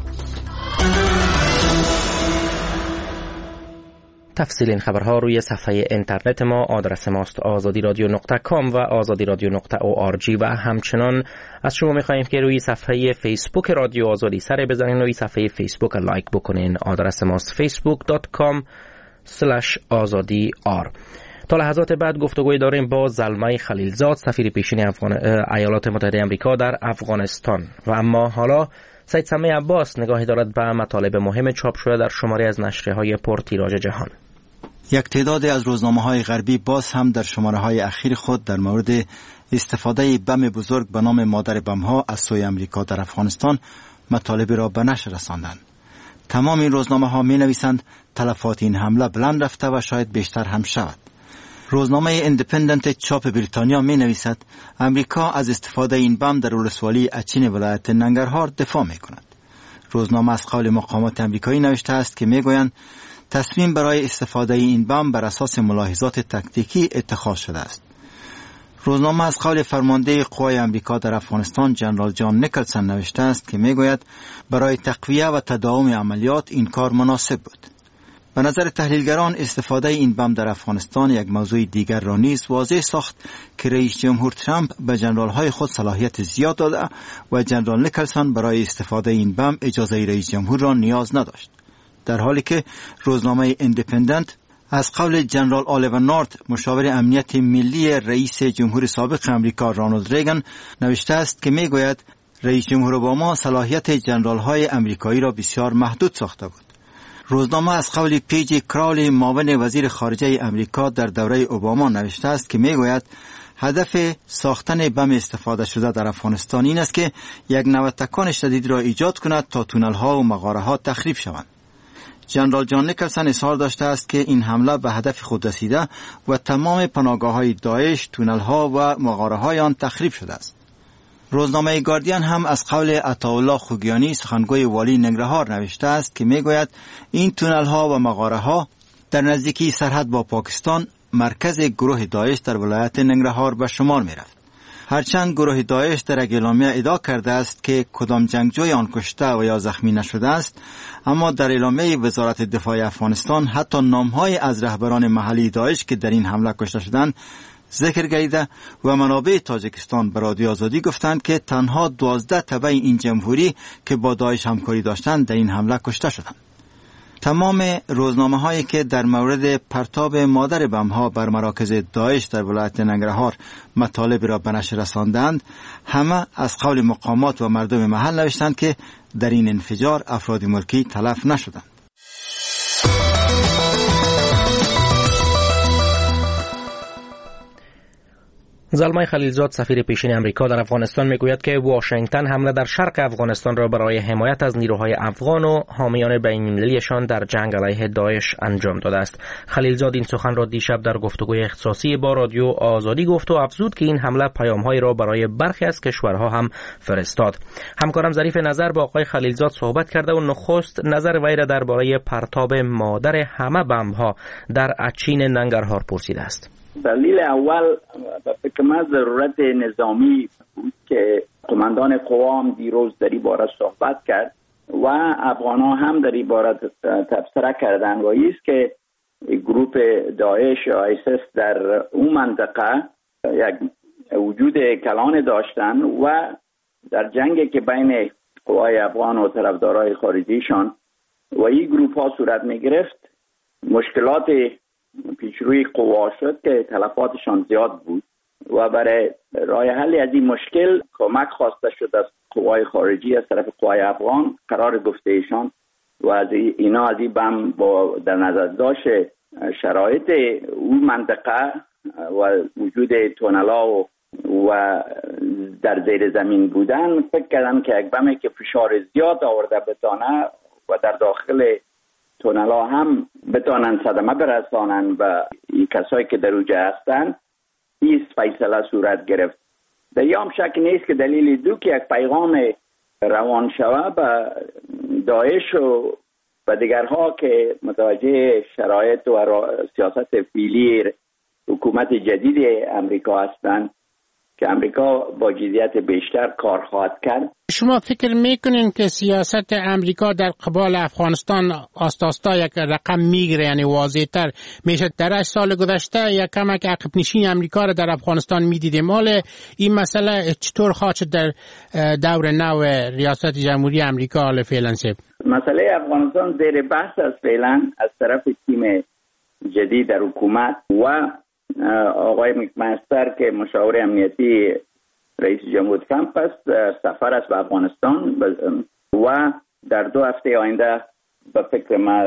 تفصیل این خبرها روی صفحه اینترنت ما، آدرس ماست آزادی رادیو نقطه کام و آزادی رادیو نقطه او آر جی، و همچنان از شما میخواییم که روی صفحه فیسبوک رادیو آزادی سر بزنین، روی صفحه فیسبوک لایک بکنین. آدرس ماست فیسبوک دات کام اسلش آزادی آر. تا لحظات بعد گفتگوی داریم با زلمه خلیلزاد، سفیر پیشین افغان... ایالات متحده آمریکا در افغانستان. و اما حالا سید سمی عباس نگاهی دارد به مطالب مهم چاپ شده در شماره از نشریه‌های پرتیراژ جهان. یک تعداد از روزنامه‌های غربی باز هم در شماره‌های اخیر خود در مورد استفاده بم بزرگ به نام مادر بم‌ها از سوی امریکا در افغانستان مطالب را به نشر رساندند. تمام این روزنامه‌ها می‌نویسند تلفات این حمله بلند رفته و شاید بیشتر هم شود. روزنامه ایندیپندنت چاپ بریتانیا می‌نویسد امریکا از استفاده این بم در ولسوالی اچین ولایت ننگرهار دفاع می‌کند. روزنامه از قول مقامات آمریکایی نوشته است که می‌گویند تصمیم برای استفاده این بم بر اساس ملاحظات تکتیکی اتخاذ شده است. روزنامه از قول فرمانده قوای آمریکا در افغانستان جنرال جان نیکلسن نوشته است که میگوید برای تقویه و تداوم عملیات این کار مناسب بود. به نظر تحلیلگران استفاده این بم در افغانستان یک موضوع دیگر را نیز واضح ساخت که رئیس جمهور ترامپ به جنرال‌های خود صلاحیت زیاد داده و جنرال نیکلسن برای استفاده این بم اجازه رئیس جمهور را نیاز نداشت. در حالی که روزنامه ایندیپندنت از قول جنرال آلیور نورت، مشاور امنیت ملی رئیس جمهور سابق امریکا رونالد ریگان، نوشته است که میگوید رئیس جمهور اوباما صلاحیت جنرال‌های امریکایی را بسیار محدود ساخته بود. روزنامه از قول پیجی کراولی، معاون وزیر خارجه امریکا در دوره اوباما، نوشته است که میگوید هدف ساختن بم استفاده شده در افغانستان این است که یک نوتکان شدید را ایجاد کند تا تونل‌ها و مغاره‌ها تخریب شوند. ژنرال جان نیکلسن اظهار داشته است که این حمله به هدف خود رسیده و تمام پناهگاه‌های داعش، تونل‌ها و مغاره‌های آن تخریب شده است. روزنامه گاردین هم از قول عطاالله خوگیانی سخنگوی والی ننگرهار نوشته است که میگوید این تونل‌ها و مغاره‌ها در نزدیکی سرحد با پاکستان مرکز گروه داعش در ولایت ننگرهار به شمار می‌رفت. هرچند گروه داعش در اعلامیه ادعا کرده است که کدام جنگجوی آن کشته و یا زخمی نشده است، اما در اعلامیه وزارت دفاع افغانستان حتی نام‌های از رهبران محلی داعش که در این حمله کشته شدند ذکر گردیده و منابع تاجیکستان به رادیو آزادی گفتند که تنها دوازده تبع این جمهوری که با داعش همکاری داشتند در این حمله کشته شدند. تمام روزنامه هایی که در مورد پرتاب مادر بم ها بر مراکز داعش در ولایت ننگرهار مطالب را به نشر رساندند، همه از قول مقامات و مردم محل نوشتند که در این انفجار افراد ملکی تلف نشدند. زلمای خلیلزاد سفیر پیشین امریکا در افغانستان میگوید که واشنگتن حمله در شرق افغانستان را برای حمایت از نیروهای افغان و حامیان بین‌المللیشان در جنگ علیه داعش انجام داده است. خلیلزاد این سخن را دیشب در گفتگوی اختصاصی با رادیو آزادی گفت و افزود که این حمله پیام‌هایی را برای برخی از کشورها هم فرستاد. همکارم ظریف نظر با آقای خلیلزاد صحبت کرده و نخست نظر وی را درباره پرتاب مادر همه بمب‌ها در اچین ننگرهار پرسیده است. دلیل اول به فکر من ضرورت نظامی بود که قماندان قوا هم دیروز در این باره صحبت کرد و افغان ها هم در این باره تبصره کردن و ایست که گروپ داعش یا آیسیس در اون منطقه یک وجود کلان داشتن و در جنگی که بین قوای افغان و طرفدارای خارجیشان و این گروپ ها صورت می گرفت، مشکلات پیشروی قوا شد که تلفاتشان زیاد بود و برای راه حل از این مشکل کمک خواسته شد از قوای خارجی از طرف قوای افغان. قرار گفته ایشان و از اینا از این بم با در نظر داشت شرایط اون منطقه و وجود تونلا و, و در زیر زمین بودن فکر کردن که یک بمی که فشار زیاد آورده بتانه و در داخل تونلا هم بتانن صدمه برسانن و این کسایی که در اوجه هستن. این فیصله صورت گرفت. در یه هم شک نیست که دلیل دو که یک پیغام روان شوه به داعش و و دیگرها که متوجه شرایط و سیاست فعلی حکومت جدید امریکا هستند که امریکا با جدیت بیشتر کار خواهد کرد. شما فکر میکنین که سیاست امریکا در قبال افغانستان آستاستا یک رقم میگیره، یعنی واضح‌تر میشه؟ در هشت سال گذشته یک کمک عقب نشین امریکا را در افغانستان میدیدیم. مال این مسئله چطور خواهد شد در دور نو ریاست جمهوری امریکا حال فعلا؟ سب مسئله افغانستان زیر بحث است فعلا از طرف تیم جدید در حکومت و آقای مکمستر که مشاور امنیتی رئیس جمهور ترامپ است. سفر است به افغانستان و در دو هفته آینده به فکر ما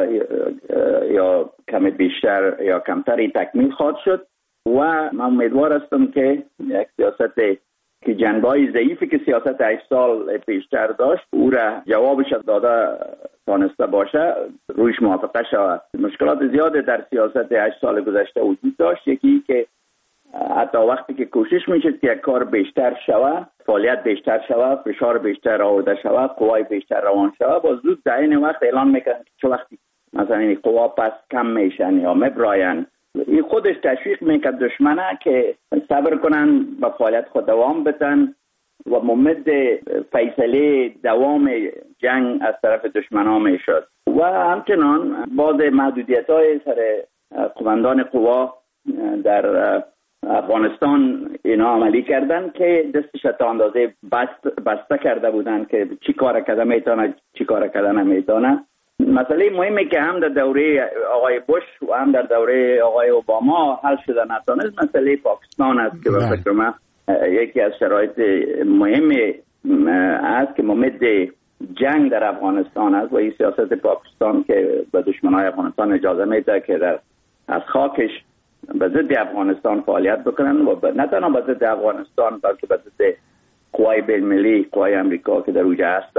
یا کم بیشتر یا کمتری تکمیل خواهد شد و من امیدوار هستم که یک سیاست که جنبه‌های ضعیفی که سیاست هشت سال پیشتر داشت او را جوابش داده تانسته باشه، رویش موافقه شود. مشکلات زیاد در سیاست هشت سال گذشته وجود داشت. یکی که حتی وقتی که کوشش میشه که یک کار بیشتر شود، فعالیت بیشتر شود، فشار بیشتر آورده شود، قوای بیشتر روان شود، با زود در این وقت اعلان میکنن که چه وقتی مثلا این قوا پس کم میشن یا مبراین. این خودش تشویق میکرد دشمنه که صبر کنن و فعالیت خود دوام بدن و ممد فیصله دوام جنگ از طرف دشمنان میشد و همچنان بعض محدودیت های سر قماندان قوا در افغانستان اینا عملی کردن که دستش تا اندازه بست بسته کرده بودن که چی کار کرده میتونه چی کار کرده نمیتونه. مسئله مهمی که هم در دوره آقای بوش و هم در دوره آقای اوباما حل شده نتونست مسئله پاکستان است که به فکر من یکی از شرایط مهم است که ممد جنگ در افغانستان است و این سیاست پاکستان که به دشمنای افغانستان اجازه میده که در از خاکش به ضد افغانستان فعالیت بکنن و نه تنها به ضد افغانستان بلکه به ضد قوای بین‌المللی، قوای امریکا که در اونجا هستن.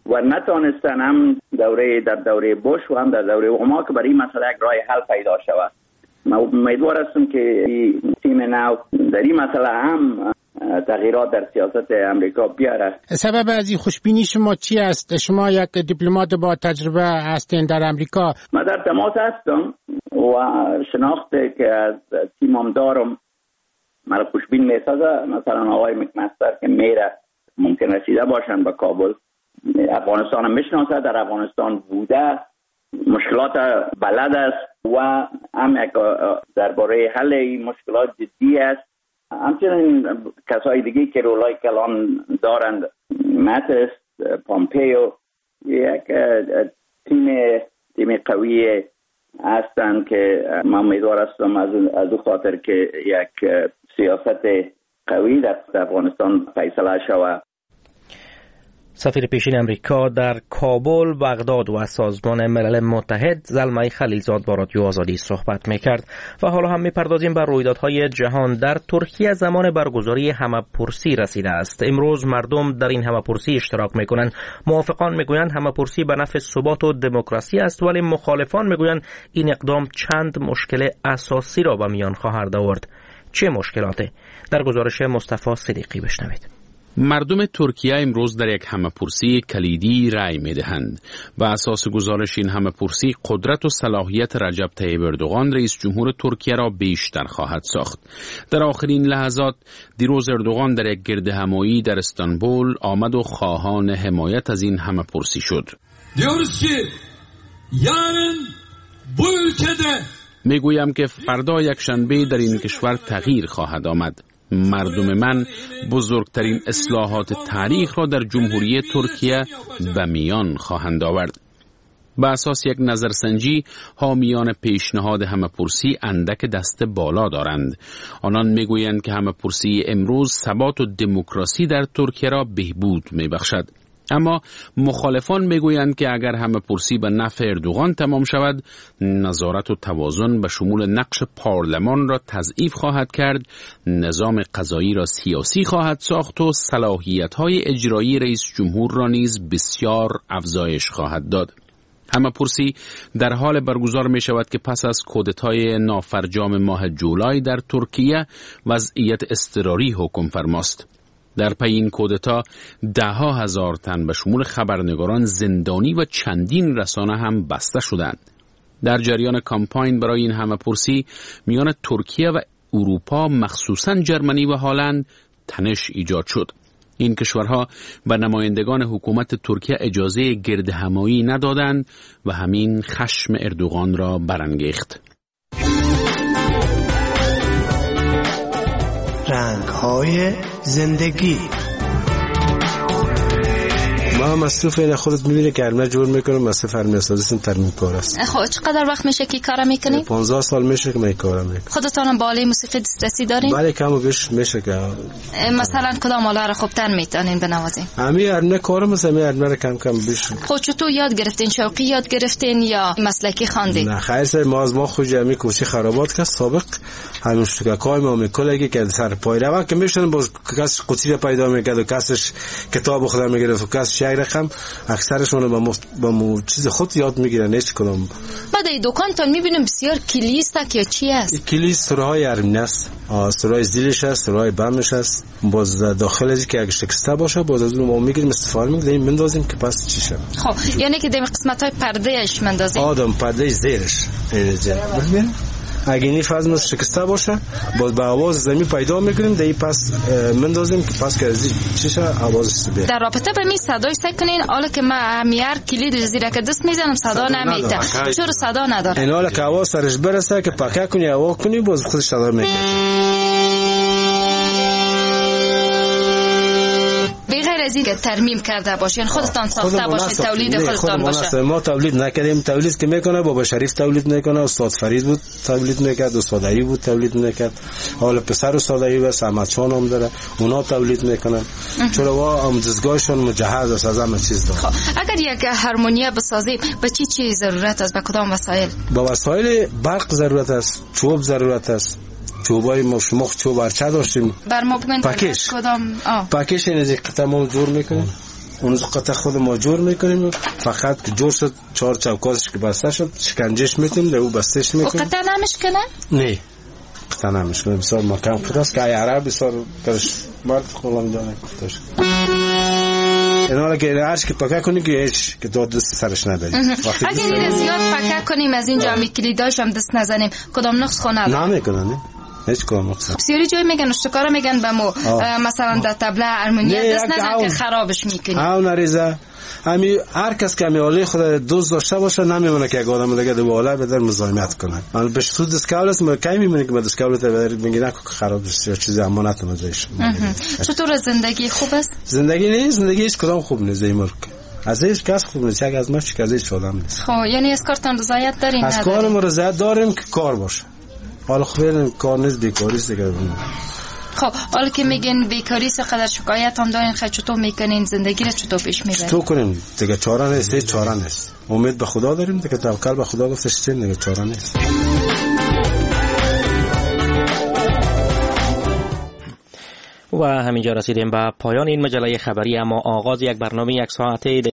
و نتانستن هم دوره در دوره بوش و هم در دوره اوباما که برای این مسئله یک راه حل پیدا شود. من امیدوار هستم که تیم نو در این مسئله هم تغییرات در سیاست امریکا بیاره. سبب از این خوشبینی شما چی است؟ شما یک دیپلمات با تجربه هستین در امریکا. من در تماس هستم و شناخته که از تیمم دارم مرا خوشبین میسازه. مثلا آقای مکمستر که میره ممکن رسیده باشن به کابل، افغانستان هم میشناسه، در افغانستان بوده، مشکلات بلد است و هم درباره حل این مشکلات جدی است. همچنین کسای دیگه که رولای کلان دارند، ماتس، پامپیو، یک تیم تیم قوی هستند که من امیدوار هستم از از خاطر که یک سیاست قوی در افغانستان فیصله شود. سفیر پیشین امریکا در کابل، بغداد و سازمان ملل متحد زلمه خلیلزاد با رادیو آزادی صحبت میکرد. و حالا هم میپردازیم بر رویدادهای جهان. در ترکیه زمان برگزاری همه‌پرسی رسیده است. امروز مردم در این همه‌پرسی اشتراک میکنند. موافقان میگویند همه‌پرسی به نفع ثبات و دموکراسی است، ولی مخالفان میگویند این اقدام چند مشکل اساسی را به میان خواهد آورد. چه مشکلاتی؟ در گزارش مصطفی صدیقی بشنوید. مردم ترکیه امروز در یک همه‌پرسی کلیدی رأی می‌دهند. بر اساس گزارش این همه‌پرسی قدرت و صلاحیت رجب طیب اردوغان رئیس جمهور ترکیه را بیشتر خواهد ساخت. در آخرین لحظات دیروز اردوغان در یک گردهمایی در استانبول آمد و خواهان حمایت از این همه‌پرسی شد. میگویم که فردا یک شنبه در این کشور تغییر خواهد آمد. مردم من بزرگترین اصلاحات تاریخ را در جمهوری ترکیه به میان خواهند آورد. به اساس یک نظرسنجی حامیان پیشنهاد همه‌پرسی اندک دست بالا دارند. آنان میگویند که همه‌پرسی امروز ثبات و دموکراسی در ترکیه را بهبود میبخشد. اما مخالفان میگویند که اگر همه‌پرسی به نفع اردوغان تمام شود، نظارت و توازن به شمول نقش پارلمان را تضعیف خواهد کرد، نظام قضایی را سیاسی خواهد ساخت و صلاحیت‌های اجرایی رئیس جمهور را نیز بسیار افزایش خواهد داد. همه‌پرسی در حال برگزار می شود که پس از کودتای نافرجام ماه جولای در ترکیه وضعیت اضطراری حکم فرماست. در پی این کودتا ده ها هزار تن به شمول خبرنگاران زندانی و چندین رسانه هم بسته شدند. در جریان کامپاین برای این همه‌پرسی میان ترکیه و اروپا، مخصوصاً جرمنی و هلند، تنش ایجاد شد. این کشورها به نمایندگان حکومت ترکیه اجازه گردهمایی ندادند و همین خشم اردوغان را برانگیخت. رنگ‌های زندگی. ما مصروف این خودت می‌بینی که هرمه جور میکنم، مصروف هرمه اساسیم ترمیم کار است. خب چقدر وقت میشه که کارا میکنی؟ پانزده سال میشه که من کارا میکنم. خودتون بالای موسیقی دسترسی دارین؟ بله کم و بیش میشه که مثلا کدام آله رو خوبتر میتونین بنوازین؟ همین هرمه کارم مثلا هرمه رو کم کم بیش. خب چطور یاد گرفتین؟ شوقی یاد گرفتین یا مسلکی خواندین؟ نه خیر سر ما از ما خود جمعی کوچی خرابات که سابق همون شکای ما میکلگی که سر پای رو که میشن با کس قوطی پیدا میکرد و کسش کتاب خودم میگرفت و کس شعر رقم اکثرشون با مو با مو چیز خود یاد میگیرن هیچ کدوم. بعد این دکانتون میبینیم بسیار کلیست که چی است؟ کلیست سرای ارمنی است، سرای زیلش است، سرای بمش است. باز داخلش که اگه شکسته باشه باز از اون ما میگیریم استفاده میکنیم بندازیم که پس چی شه. خب یعنی که دم قسمت‌های پردهش مندازیم؟ آدم پرده زیرش اینجا ببین اگه این فاز شکسته باشه باز با آواز زمین پیدا میکنیم دی پس مندازیم که پس که چی شه آوازش بیاد. در رابطه با می صدای سکنین حالا که ما همیار کلید زیرا که دست میزنم صدا نمیده چرا صدا نداره؟ این حالا که آواز سرش برسه که پاکه کنی آواز کنی باز خودش صدا میکنه. بغیر از این که ترمیم کرده باشین خودتان ساخته باشین تولید خودتان باشه. ما تولید نکردیم، تولید که میکنه بابا شریف تولید میکنه، استاد فرید بود تولید میکرد، استاد علی بود تولید میکرد، حالا پسر استاد علی و احمد خان هم داره اونا تولید میکنن. چرا وا آموزشگاهشون مجهز است از همه چیز داره. خب اگر یک هارمونیا بسازیم به چی چی ضرورت است؟ به کدام وسایل؟ با وسایل برق ضرورت است، چوب ضرورت است، چوبای مخ مخ چوب ارچه داشتیم. بر ما بگن پاکش کدام آ پاکش اینجا تمام جور میکنیم اون قطعه خود ما جور میکنیم، فقط که جور شد چهار چوکاتش که بسته شد شکنجهش میتیم در او بستش میکنیم. قطعه نمیشکنه؟ نه قطعه نمیشکنه، بسیار محکم قطعه است که ای عرب بسیار کرش مرد خودم دانه قطعش. اینا که هرچی که پاکه کنی که هیچ که دو دست سرش نداری. اگه این زیاد پاکه کنیم از اینجا می کلیداش هم دست نزنیم کدام نقص خونه نه نمیکنه نه هیچ کدام نقص. بسیاری جای میگن اشتکار میگن به مو مثلا در تبله ارمنیا دست نزن که خرابش میکنی. او نریزه همی هر کس که همی خود دوست داشته باشه نمیمونه که یک آدم دیگه دو بالا بدر مزاحمت کنه. من به شخص دستکاول است من کی میمونه که به دستکاول بدر میگه که خراب بشه یا چیزی امانت نمیشه. چطور زندگی خوب است؟ زندگی نیست، زندگی هیچ کدام خوب نیست این ملک. از هیچ کس خوب نیست، یک از ما چیز از هیچ آدم نیست. خب یعنی از کارتان رضایت دارین؟ از کار ما رضایت داریم که کار باشه. حالا خب کار نیست بیکاری است دیگه. خب حالا که میگن بیکاری چقدر شکایت هم دارین، خیلی چطور میکنین زندگی رو چطور پیش میبرین؟ چطور کنیم دیگه چاره نیست، هیچ چاره نیست. امید به خدا داریم دیگه، توکل به خدا گفتش چه دیگه چاره نیست. و همینجا رسیدیم به پایان این مجله خبری، اما آغاز یک برنامه یک ساعته